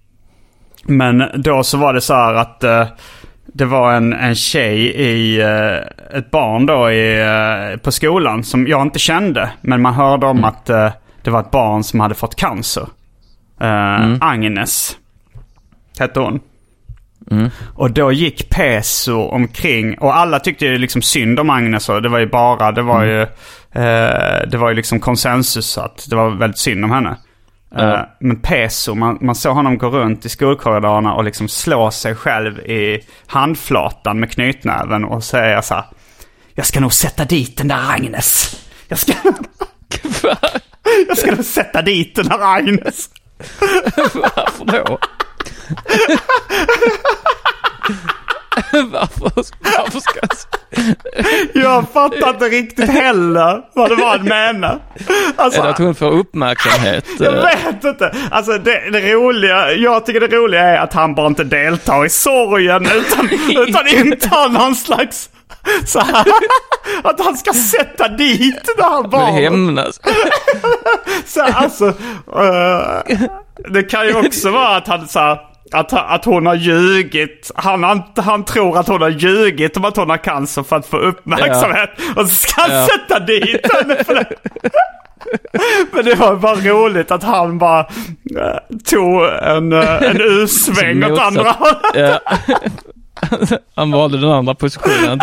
men då så var det så här att uh, det var en, en tjej i uh, ett barn då i, uh, på skolan som jag inte kände. Men man hörde om mm. att uh, det var ett barn som hade fått cancer. Uh, mm. Agnes hette hon. Mm. Och då gick Peso omkring och alla tyckte ju liksom synd om Agnes och det var ju bara det var mm. ju uh, det var ju liksom konsensus att det var väldigt synd om henne. Mm. Uh, men Peso, man, man såg honom gå runt i skolkorridorerna och liksom slå sig själv i handflatan med knytnäven och säga så här: jag ska nog sätta dit den där Agnes. Jag ska Jag ska nog sätta dit den där Agnes. Varför då? varför, varför ska jag... jag fattar inte riktigt heller vad det var han menade. Alltså, är det att hon får uppmärksamhet? Jag vet inte. Alltså det, det roliga, jag tycker det roliga är att han bara inte deltar i sorgen utan, utan intar någon slags så här, att han ska sätta dit det här barnet. Men hämnas. Så alltså uh, det kan ju också vara att han så här, att, att hon har ljugit. Han, han, han tror att hon har ljugit om att hon har cancer för att få uppmärksamhet. Ja. Och så ska han ja. sätta dit henne för det. Men det var bara roligt att han bara uh, tog en, uh, en U-sväng åt andra hållet. Ja. Han valde den andra positionen.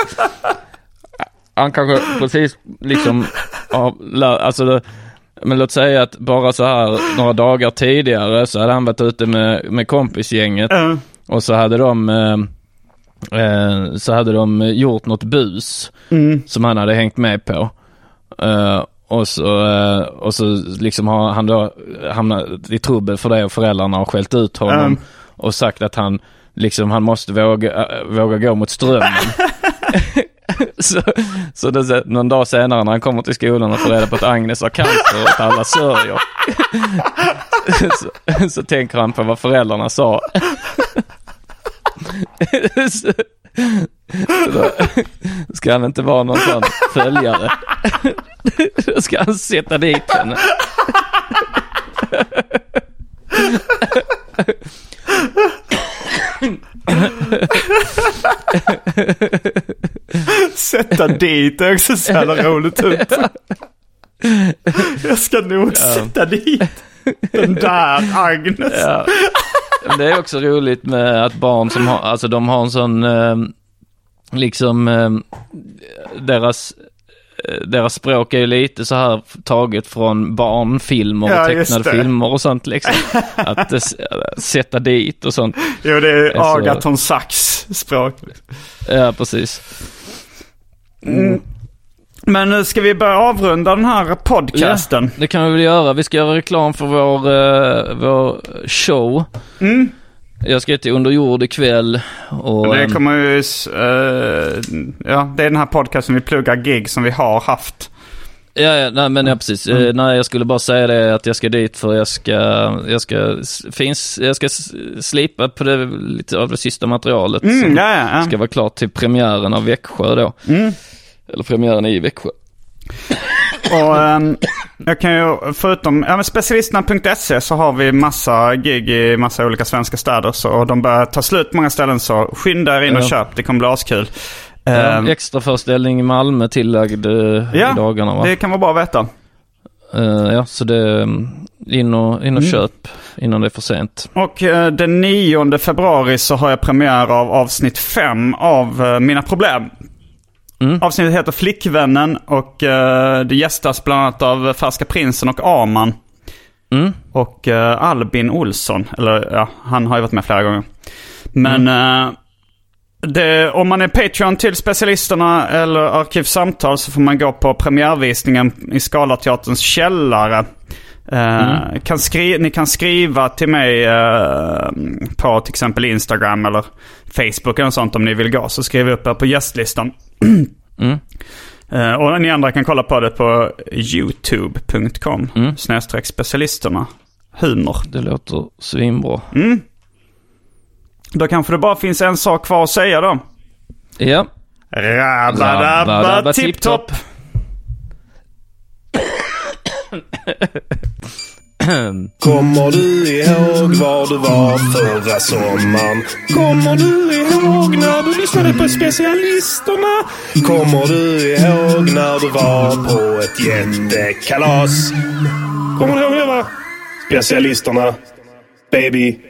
Han kanske precis liksom alltså det, men låt säga att bara så här några dagar tidigare så hade han varit ute med, med kompisgänget mm. och så hade de eh, så hade de gjort något bus mm. som han hade hängt med på eh, och så eh, och så liksom har han då hamnat i trubbel för det och föräldrarna har skällt ut honom mm. och sagt att han liksom han måste våga, äh, våga gå mot strömmen. så så det, någon dag senare när han kommer till skolan och får reda på att Agnes har cancer och att alla sörjer. så, så tänker han på vad föräldrarna sa. så, så då ska han inte vara någon sån följare. Då ska han sätta dit henne. Sätta dit, det är också så jävla roligt ut. Jag ska nog ja. sätta dit den där Agnes. Ja. Det är också roligt med att barn som har, alltså de har en sån eh, liksom eh, deras deras språk är ju lite så här taget från barnfilmer ja, och tecknade filmer och sånt liksom. Att äh, sätta dit och sånt. Jo, det är alltså, Agaton Sachs språk. Ja, precis. Mm. Mm. Men nu ska vi börja avrunda den här podcasten. Ja, det kan vi väl göra. Vi ska göra reklam för vår, uh, vår show. Mm. Jag ska till Under jord ikväll. Och det kommer ju uh, ja, det är den här podcasten vi pluggar gig som vi har haft. Ja, ja nej, men ja, precis. Mm. Eh, nej, jag skulle bara säga det att jag ska dit för jag ska jag ska finns jag ska slipa på det lite av det sista materialet mm, som ja, ja, ja. ska vara klart till premiären av Växjö då. Mm. Eller premiären i Växjö. Och um, jag kan ju förutom ja, men specialisterna punkt se så har vi massa gig i massa olika svenska städer så de börjar ta slut på många ställen så skynda er in och ja. köp, det kommer bli askul. Ja, um, extra föreställning i Malmö tillagd ja, i dagarna va? Det kan vara bra att veta. Uh, ja, så det in och, in och mm. köp innan det är för sent. Och uh, den nionde februari så har jag premiär av avsnitt fem av uh, Mina problem. Mm. Avsnittet heter Flickvännen och uh, det gästas bland annat av Färska Prinsen och Arman. Mm. Och uh, Albin Olsson, eller ja, han har ju varit med flera gånger. Men mm. uh, det, om man är Patreon till specialisterna eller Arkivsamtal så får man gå på premiärvisningen i Scalateaterns källare. Uh, mm. kan skri- ni kan skriva till mig uh, på till exempel Instagram eller Facebook eller sånt om ni vill gå. Så skriv upp er på gästlistan. mm. uh, och ni andra kan kolla på det på youtube punkt com mm. snedstreck specialisterna. Humor. Det låter svinbra. Mm. Då kanske det bara finns en sak kvar att säga då. Ja. Rabba tipptopp. Kommer du ihåg var du var förra sommaren? Kommer du ihåg när du lyssnade på specialisterna? Kommer du ihåg när du var på ett jättekalas? Kommer du ihåg det va? Specialisterna, baby.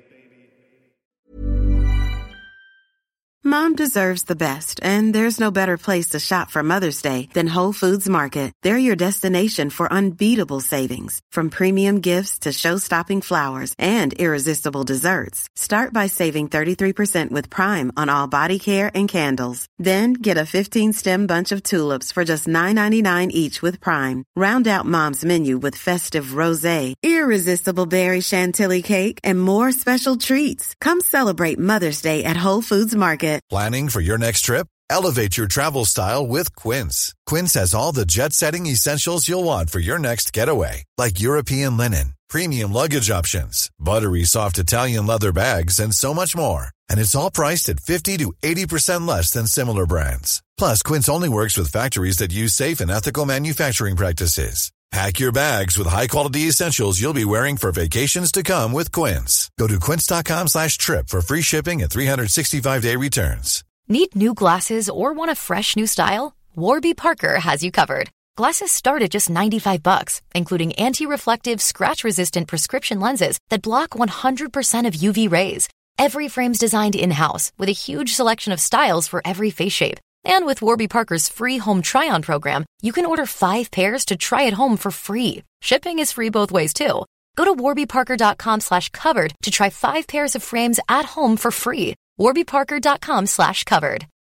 Mom deserves the best, and there's no better place to shop for Mother's Day than Whole Foods Market. They're your destination for unbeatable savings, from premium gifts to show-stopping flowers and irresistible desserts. Start by saving thirty-three percent with Prime on all body care and candles. Then get a fifteen-stem bunch of tulips for just nine ninety-nine each with Prime. Round out Mom's menu with festive rosé, irresistible berry chantilly cake, and more special treats. Come celebrate Mother's Day at Whole Foods Market. Planning for your next trip? Elevate your travel style with Quince. Quince has all the jet-setting essentials you'll want for your next getaway, like European linen, premium luggage options, buttery soft Italian leather bags, and so much more. And it's all priced at fifty to eighty percent less than similar brands. Plus, Quince only works with factories that use safe and ethical manufacturing practices. Pack your bags with high-quality essentials you'll be wearing for vacations to come with Quince. Go to quince.com slash trip for free shipping and three sixty-five day returns. Need new glasses or want a fresh new style? Warby Parker has you covered. Glasses start at just ninety-five bucks, including anti-reflective, scratch-resistant prescription lenses that block one hundred percent of U V rays. Every frame's designed in-house with a huge selection of styles for every face shape. And with Warby Parker's free home try-on program, you can order five pairs to try at home for free. Shipping is free both ways, too. Go to warbyparker.com slash covered to try five pairs of frames at home for free. warbyparker.com slash covered.